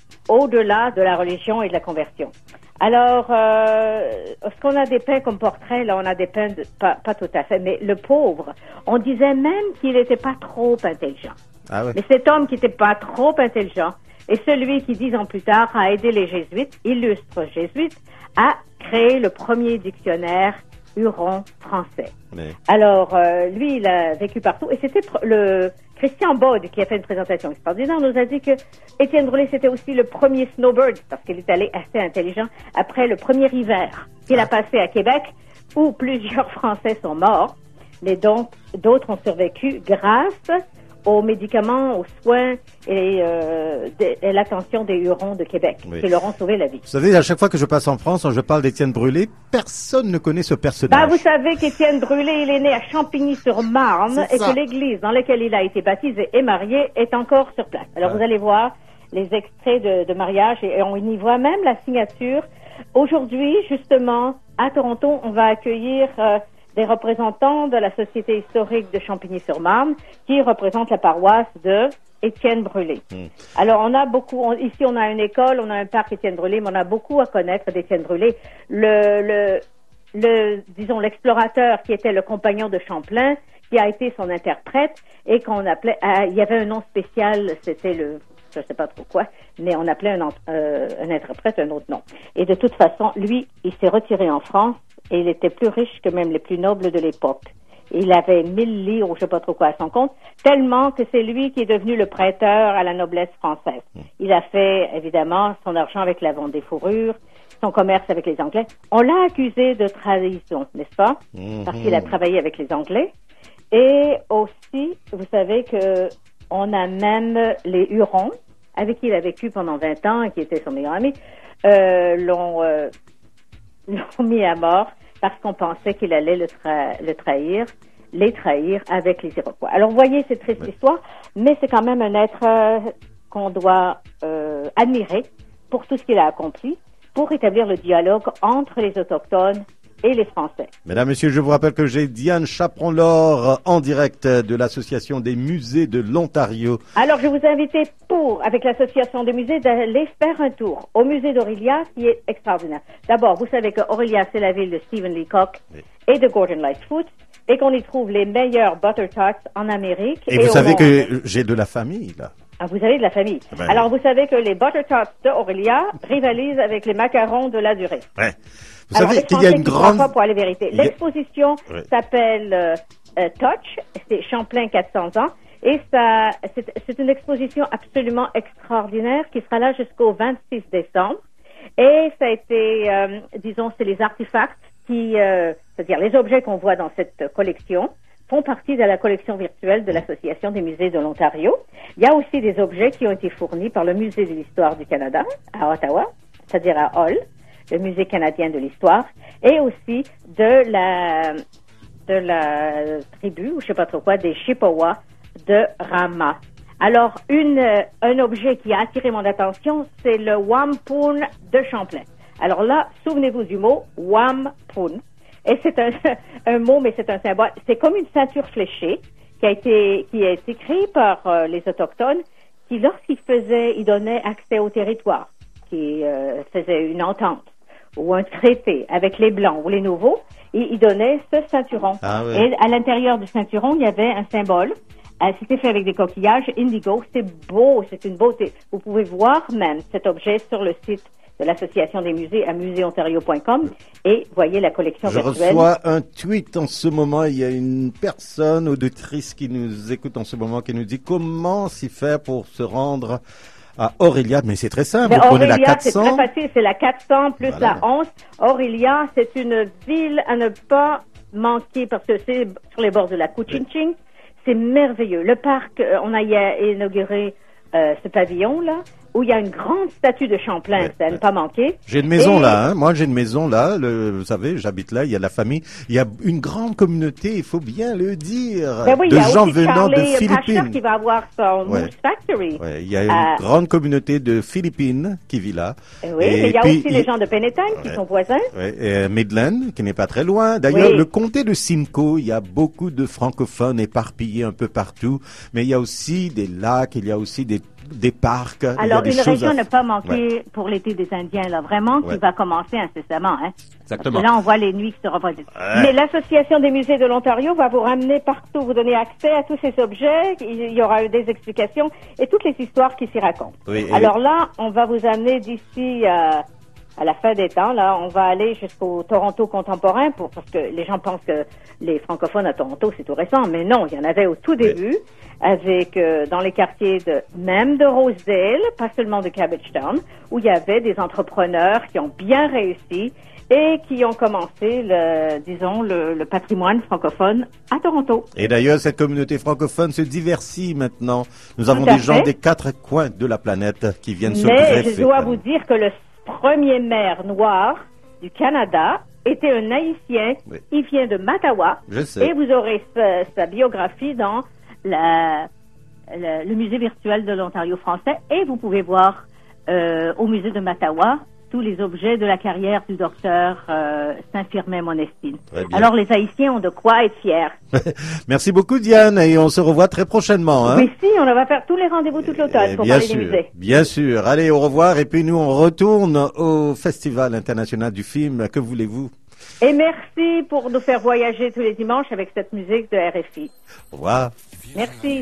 au-delà de la religion et de la conversion. Alors, euh, ce qu'on a dépeint comme portrait, là, on a dépeint, de, pas, pas tout à fait, mais le pauvre, on disait même qu'il n'était pas trop intelligent. Ah ouais. Mais cet homme qui n'était pas trop intelligent est celui qui, dix ans plus tard, a aidé les jésuites, illustres jésuites, à créer le premier dictionnaire huron français. Mais- Alors, euh, lui, il a vécu partout. Et c'était pr- le Christian Baude qui a fait une présentation extraordinaire. Nous a dit que Étienne Brûlé, c'était aussi le premier snowbird, parce qu'il est allé assez intelligent, après le premier hiver qu'il a passé à Québec, où plusieurs Français sont morts. Mais donc, d'autres ont survécu grâce aux médicaments, aux soins et, euh, de- et l'attention des Hurons de Québec, Oui. qui leur ont sauvé la vie. Vous savez, à chaque fois que je passe en France, quand je parle d'Étienne Brûlé, personne ne connaît ce personnage. Bah, vous savez qu'Étienne Brûlé, il est né à Champigny-sur-Marne C'est et ça. que l'église dans laquelle il a été baptisé et marié est encore sur place. Alors, Ah. vous allez voir les extraits de, de mariage et, et on y voit même la signature. Aujourd'hui, justement, à Toronto, on va accueillir euh, des représentants de la Société historique de Champigny-sur-Marne qui représente la paroisse de Étienne Brûlé. Mmh. Alors, on a beaucoup, on, ici, on a une école, on a un parc Étienne Brûlé, mais on a beaucoup à connaître d'Étienne Brûlé. Le, le, le, disons, l'explorateur qui était le compagnon de Champlain, qui a été son interprète et qu'on appelait, euh, il y avait un nom spécial, c'était le, je sais pas trop quoi, mais on appelait un, euh, un interprète un autre nom. Et de toute façon, lui, il s'est retiré en France et il était plus riche que même les plus nobles de l'époque. Il avait mille livres ou je sais pas trop quoi à son compte, tellement que c'est lui qui est devenu le prêteur à la noblesse française. Il a fait, évidemment, son argent avec la vente des fourrures, son commerce avec les Anglais. On l'a accusé de trahison, n'est-ce pas? Mmh. Parce qu'il a travaillé avec les Anglais. Et aussi, vous savez que on a même les Hurons, avec qui il a vécu pendant vingt ans et qui était son meilleur ami, euh, l'ont, euh, l'ont mis à mort parce qu'on pensait qu'il allait le, tra- le trahir, les trahir avec les Iroquois. Alors, vous voyez, c'est triste oui. histoire, mais c'est quand même un être euh, qu'on doit euh, admirer pour tout ce qu'il a accompli pour établir le dialogue entre les Autochtones et les Français. Mesdames, Messieurs, je vous rappelle que j'ai Diane Chaperon-Laure en direct de l'Association des musées de l'Ontario. Alors, je vous invite pour, avec l'Association des musées, d'aller faire un tour au musée d'Orillia, qui est extraordinaire. D'abord, vous savez que Orillia, c'est la ville de Stephen Leacock oui. et de Gordon Lightfoot, et qu'on y trouve les meilleurs butter tarts en Amérique. Et, et vous savez monde. que j'ai de la famille, là. Ah, vous avez de la famille. Ben, Alors, vous savez que les butter tarts de Orillia rivalisent avec les macarons de la Durée. Ouais. Vous Alors, savez qu'il y a une grande... Pas pour aller vérité. L'exposition ouais. s'appelle euh, euh, Touch, c'est Champlain quatre cents ans, et ça, c'est, c'est une exposition absolument extraordinaire qui sera là jusqu'au vingt-six décembre. Et ça a été, euh, disons, c'est les artefacts qui, euh, c'est-à-dire les objets qu'on voit dans cette collection, font partie de la collection virtuelle de l'Association des musées de l'Ontario. Il y a aussi des objets qui ont été fournis par le Musée de l'Histoire du Canada à Ottawa, c'est-à-dire à Hull, le Musée canadien de l'Histoire, et aussi de la de la tribu, ou je sais pas trop quoi, des Chippewas de Rama. Alors, une un objet qui a attiré mon attention, c'est le wampum de Champlain. Alors là, souvenez-vous du mot wampum. Et c'est un, un mot, mais c'est un symbole. C'est comme une ceinture fléchée qui a été qui a été créée par euh, les Autochtones, qui lorsqu'ils faisaient, ils donnaient accès au territoire, qui euh, faisaient une entente ou un traité avec les Blancs ou les Nouveaux, et ils donnaient ce ceinturon. Ah, oui. Et à l'intérieur du ceinturon, il y avait un symbole. Euh, c'était fait avec des coquillages indigo. C'est beau, c'est une beauté. Vous pouvez voir même cet objet sur le site de l'Association des musées à musée ontario point com et voyez la collection Je virtuelle. Je reçois un tweet en ce moment. Il y a une personne auditrice qui nous écoute en ce moment qui nous dit comment s'y faire pour se rendre à Orillia. Mais c'est très simple. Mais Vous prenez Orillia, la quatre cents. c'est très facile. C'est la quatre cents plus voilà. la onze. Orillia, c'est une ville à ne pas manquer parce que c'est sur les bords de la Couchiching. Oui. C'est merveilleux. Le parc, on a inauguré euh, ce pavillon-là, où il y a une grande statue de Champlain, ouais, c'est à ne pas manquer. J'ai une maison et... là, hein. Moi j'ai une maison là, le, vous savez, j'habite là, il y a la famille, il y a une grande communauté, il faut bien le dire, ben oui, de gens venant Charlie de Philippines. Pacha qui va avoir son ouais. Moose Factory. Ouais, il y a une euh... grande communauté de Philippines qui vit là. Oui, et mais il y a puis, aussi il... les gens de Penetang ouais. qui sont voisins. Ouais, et Midland, qui n'est pas très loin. D'ailleurs, oui. le comté de Simcoe, il y a beaucoup de francophones éparpillés un peu partout, mais il y a aussi des lacs, il y a aussi des des parcs. Alors, il y a des une région à... ne pas manquer ouais. pour l'été des Indiens, là, vraiment, ouais. qui va commencer incessamment. Hein. Exactement. Là, on voit les nuits qui se reproduisent. Ouais. Mais l'Association des musées de l'Ontario va vous ramener partout, vous donner accès à tous ces objets, il y aura des explications et toutes les histoires qui s'y racontent. Oui, et... Alors là, on va vous amener d'ici euh, à la fin des temps, là, on va aller jusqu'au Toronto contemporain, pour, parce que les gens pensent que les francophones à Toronto, c'est tout récent, mais non, il y en avait au tout début. Oui. Avec euh, dans les quartiers de même de Rosedale, pas seulement de Cabbagetown, où il y avait des entrepreneurs qui ont bien réussi et qui ont commencé le disons le, le patrimoine francophone à Toronto. Et d'ailleurs, cette communauté francophone se diversifie maintenant. Nous Tout avons des fait. gens des quatre coins de la planète qui viennent se Mais greffer. je dois vous dire que le premier maire noir du Canada était un Haïtien. Oui. Il vient de Mattawa. Je sais. Et vous aurez sa, sa biographie dans La, la, le musée virtuel de l'Ontario français et vous pouvez voir euh, au musée de Mattawa tous les objets de la carrière du docteur euh, Saint-Firmin Monestine. Très bien. Alors les Haïtiens ont de quoi être fiers. Merci beaucoup Diane et on se revoit très prochainement. Hein. Oui, si, on va faire tous les rendez-vous tout l'automne Eh, pour bien parler sûr, des musées. bien sûr. Allez, au revoir et puis nous on retourne au Festival international du film. Que voulez-vous? Et merci pour nous faire voyager tous les dimanches avec cette musique de R F I. Au revoir. Merci.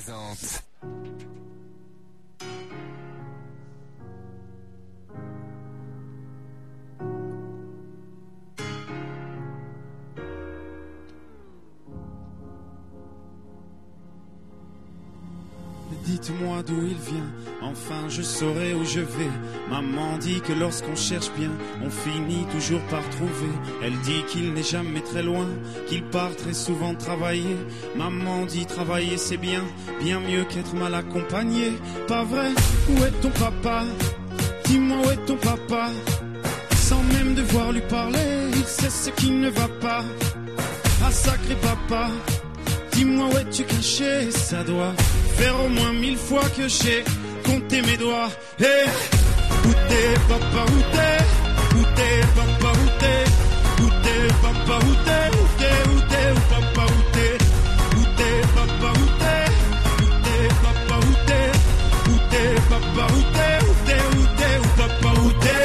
Dites-moi d'où il vient, enfin je saurai où je vais. Maman dit que lorsqu'on cherche bien, on finit toujours par trouver. Elle dit qu'il n'est jamais très loin, qu'il part très souvent travailler. Maman dit travailler c'est bien, bien mieux qu'être mal accompagné. Pas vrai? Où est ton papa? Dis-moi où est ton papa? Sans même devoir lui parler, il sait ce qui ne va pas. Ah sacré papa, dis-moi où es-tu caché? Ça doit faire au moins mille fois que j'ai compté mes doigts. Hey, où t'es papa, où t'es? Où t'es papa, où t'es? Où t'es papa, où t'es? Où t'es, où t'es, où papa, où t'es? Où t'es papa, où t'es? Où t'es papa, où t'es? Où t'es papa, où t'es? Où t'es, où t'es, où papa, où t'es?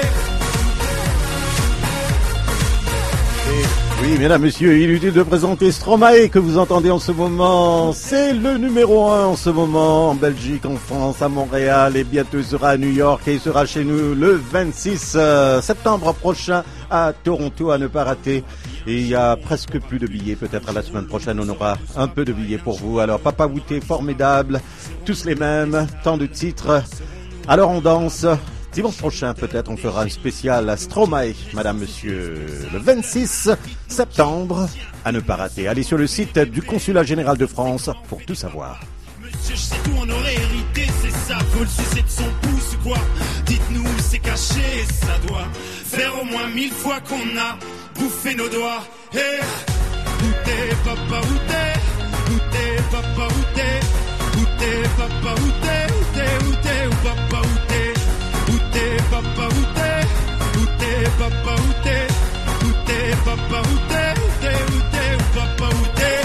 Oui, mesdames, messieurs, inutile de présenter Stromae que vous entendez en ce moment. C'est le numéro un en ce moment en Belgique, en France, à Montréal et bientôt il sera à New York et il sera chez nous le vingt-six septembre prochain à Toronto à ne pas rater. Et il y a presque plus de billets, peut-être à la semaine prochaine on aura un peu de billets pour vous. Alors Papa Wouté, formidable, tous les mêmes, tant de titres. Alors on danse. Dimanche prochain, peut-être, on fera un spécial à Stromae, madame, monsieur, le vingt-six septembre, à ne pas rater. Allez sur le site du Consulat Général de France pour tout savoir. Monsieur, je sais d'où on aurait hérité, c'est ça, faut le sucer de son pouce ou quoi? Dites-nous où c'est caché, ça doit faire au moins mille fois qu'on a bouffé nos doigts. Hey, où t'es, papa, où t'es? Où t'es, papa, où t'es? Où t'es, papa, où t'es? Où t'es, où t'es, où papa, où t'es? Où t'es papa, où t'es? Où t'es papa, où t'es? Où t'es papa, où t'es? Où t'es, où t'es, où papa, où t'es?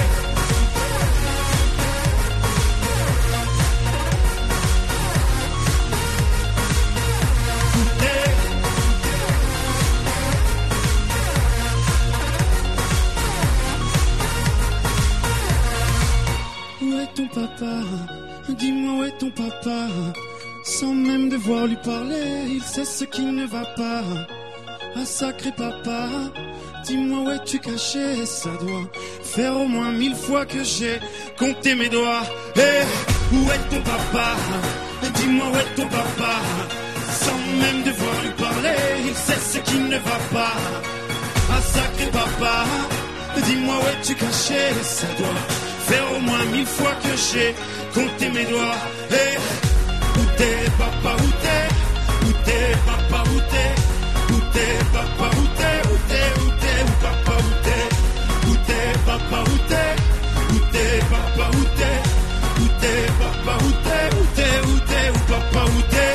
Où est ton papa? Dis-moi où est ton papa? Sans même devoir lui parler, il sait ce qui ne va pas. Ah sacré papa, dis-moi où es-tu caché? Ça doit faire au moins mille fois que j'ai compté mes doigts. Hey, où est ton papa? Dis-moi où est ton papa? Sans même devoir lui parler, il sait ce qui ne va pas. Ah sacré papa, dis-moi où es-tu caché? Ça doit faire au moins mille fois que j'ai compté mes doigts. Hey, où t'es papa, où t'es? Où t'es papa, où t'es? Où t'es papa, où t'es? Où t'es, où t'es, où papa, où t'es? Où t'es papa, où t'es? Où t'es papa, où t'es? Où t'es papa, où t'es? Où t'es, où t'es, où papa, où t'es?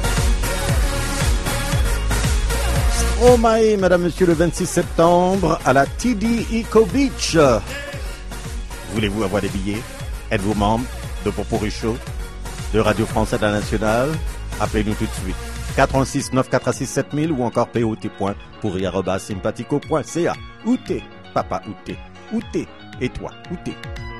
Stromae, madame, monsieur, le vingt-six septembre à la T D Eco Beach. Voulez-vous avoir des billets? Êtes-vous membre de Popori Show, de Radio France Internationale? Appelez-nous tout de suite. quatre un six neuf quatre six sept mille ou encore p o t point pourri arobase sympathico point c a. Où t'es, papa, où t'es? Où t'es? Et toi, où t'es?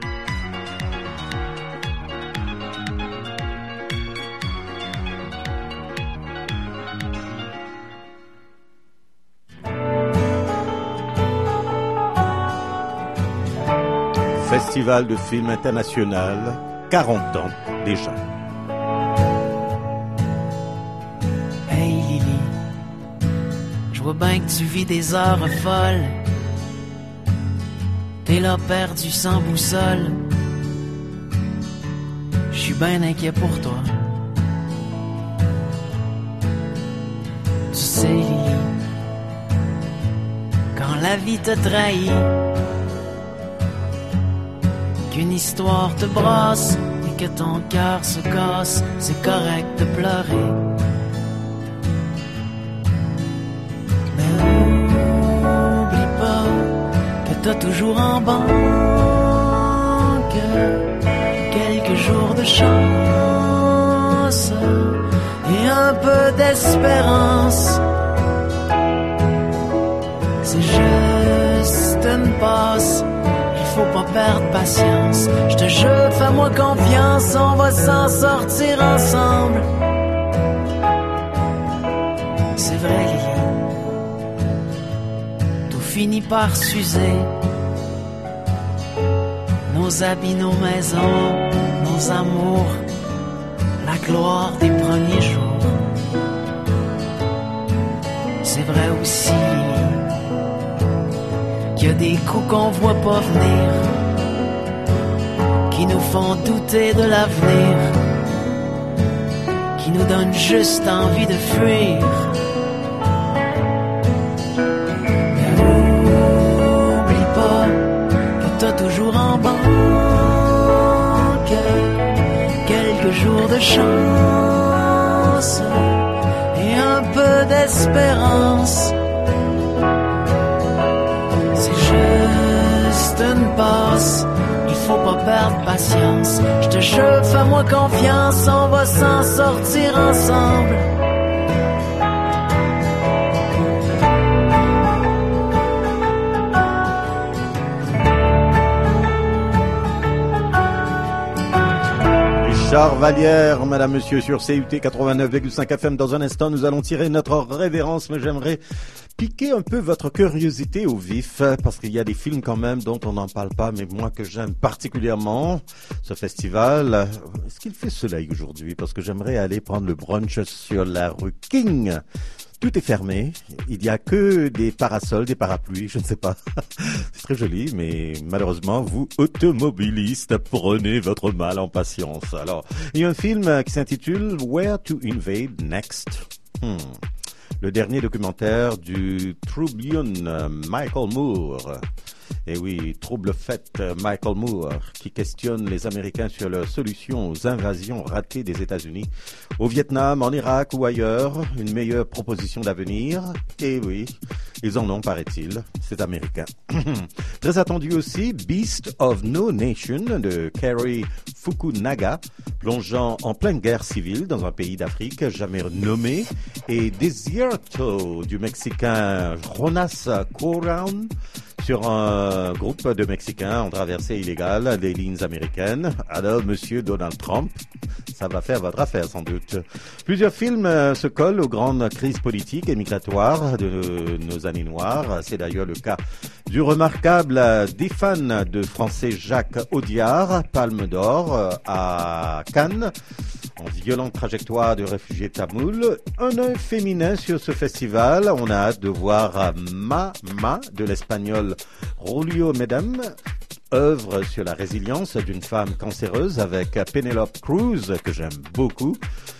Festival de film international, quarante ans déjà. Hey Lily, je vois bien que tu vis des heures folles. T'es là perdu sans boussole. Je suis bien inquiet pour toi. Tu sais Lily, quand la vie te trahit, qu'une histoire te brasse et que ton cœur se casse, c'est correct de pleurer. t'as toujours en banque quelques jours de chance et un peu d'espérance. C'est juste une passe, il faut pas perdre patience. Je te jure, fais-moi confiance, on va s'en sortir ensemble. C'est vrai, Lily, tout finit par s'user. Nos habits, nos maisons, nos amours, la gloire des premiers jours. C'est vrai aussi, Lily, qu'il y a des coups qu'on voit pas venir, qui nous font douter de l'avenir, qui nous donnent juste envie de fuir. Mais n'oublie pas que t'as toujours en banque quelques jours de chance et un peu d'espérance. Une passe, il faut pas perdre patience. Je te jure, fais-moi confiance, on va s'en sortir ensemble. Richard Vallière, madame, monsieur, sur C U T quatre-vingt-neuf virgule cinq F M. Dans un instant, nous allons tirer notre révérence, mais j'aimerais piquer un peu votre curiosité au vif, parce qu'il y a des films quand même dont on n'en parle pas, mais moi que j'aime particulièrement, ce festival. Est-ce qu'il fait soleil aujourd'hui? Parce que j'aimerais aller prendre le brunch sur la rue King. Tout est fermé, il n'y a que des parasols, des parapluies, je ne sais pas. C'est très joli, mais malheureusement, vous, automobilistes, prenez votre mal en patience. Alors, il y a un film qui s'intitule Where to Invade Next. Hmm. Le dernier documentaire du Tribune Michael Moore. Et oui, trouble fait Michael Moore, qui questionne les Américains sur leur solution aux invasions ratées des États-Unis au Vietnam, en Irak ou ailleurs. Une meilleure proposition d'avenir. Et oui, ils en ont, paraît-il. C'est américain. Très attendu aussi, Beast of No Nation de Cary Fukunaga, plongeant en pleine guerre civile dans un pays d'Afrique jamais nommé. Et Desierto du Mexicain Jonas Cuarón, sur un groupe de Mexicains en traversée illégale des lignes américaines. Alors, monsieur Donald Trump, ça va faire votre affaire sans doute. Plusieurs films se collent aux grandes crises politiques et migratoires de nos années noires. C'est d'ailleurs le cas du remarquable Déphane de français Jacques Audiard, Palme d'Or à Cannes, en violente trajectoire de réfugiés tamouls. Un œil féminin sur ce festival. On a hâte de voir Mama de l'espagnol Julio Medem, œuvre sur la résilience d'une femme cancéreuse avec Penelope Cruz, que j'aime beaucoup.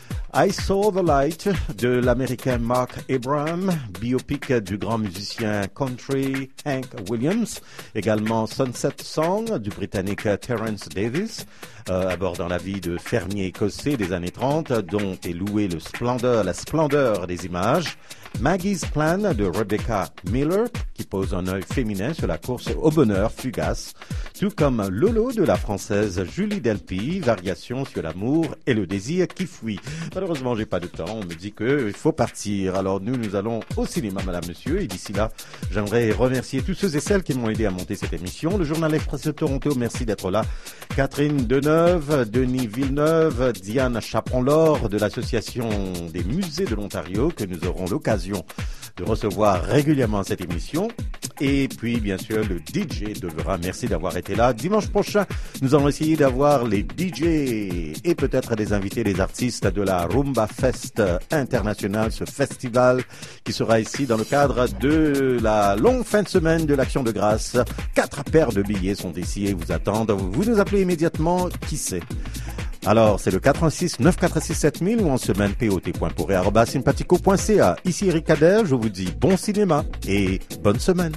I Saw the Light de l'américain Mark Abraham, biopic du grand musicien country Hank Williams. Également Sunset Song du britannique Terence Davis, euh, abordant la vie de fermier écossais des années trente, dont est louée le splendeur, la splendeur des images. Maggie's Plan de Rebecca Miller, qui pose un œil féminin sur la course au bonheur fugace, tout comme Lolo de la française Julie Delpy, variation sur l'amour et le désir qui fuit. Malheureusement, j'ai pas de temps, on me dit qu'il faut partir. Alors nous, nous allons au cinéma, madame, monsieur, et d'ici là, j'aimerais remercier tous ceux et celles qui m'ont aidé à monter cette émission. Le Journal Express de Toronto, merci d'être là. Catherine Deneuve, Denis Villeneuve, Diane Chaperon-Laure de l'Association des musées de l'Ontario, que nous aurons l'occasion de recevoir régulièrement cette émission. Et puis, bien sûr, le D J Delvera, merci d'avoir été là. Dimanche prochain, nous allons essayer d'avoir les D J et peut-être des invités, des artistes de la Rumba Fest International, ce festival qui sera ici dans le cadre de la longue fin de semaine de l'Action de Grâce. Quatre paires de billets sont ici et vous attendent. Vous nous appelez immédiatement, qui sait? Alors, c'est le quatre un six neuf quatre six sept mille ou en semaine p o t point pourré arobase sympatico point c a. Ici Eric Kader, je vous dis bon cinéma et bonne semaine.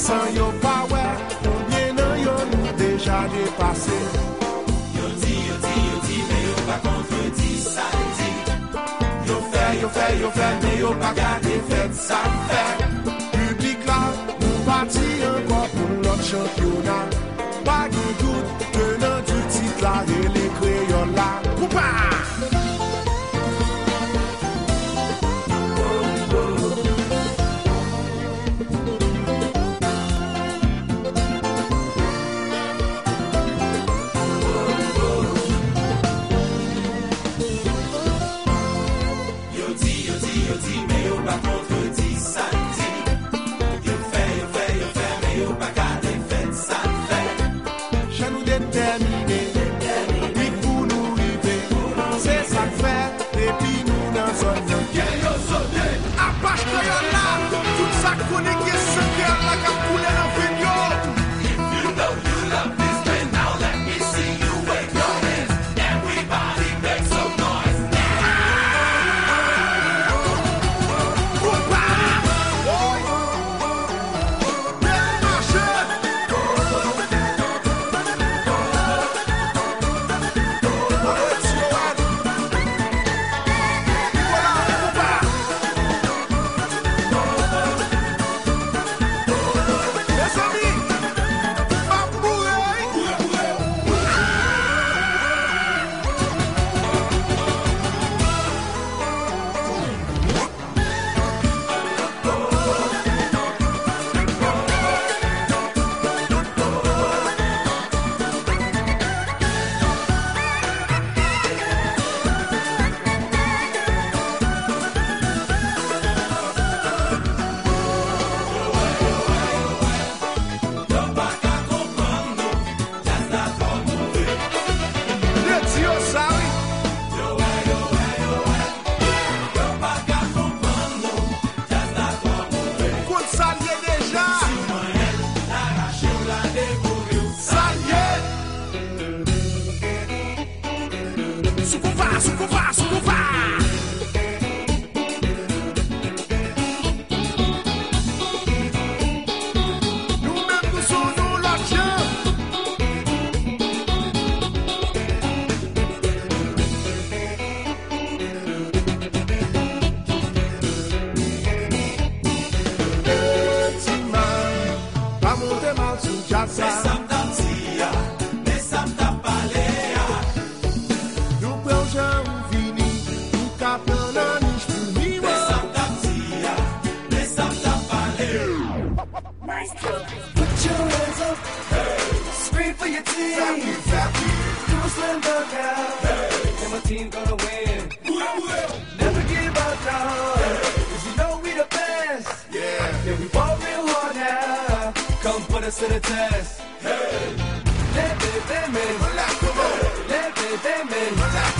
Sans yo pas ouais, combien nan yo nous déjà dépassé. Yo dit, yo dit, yo dit, mais yo pas contredit ça dit. Yo fait, yo fait, yo fait, mais yo pas gardé fait ça fait. Public là, nous parti encore pour notre championnat. Pas de doute, tenant du titre là et les crayons là. Coupa!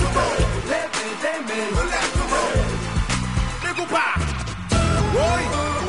Oi!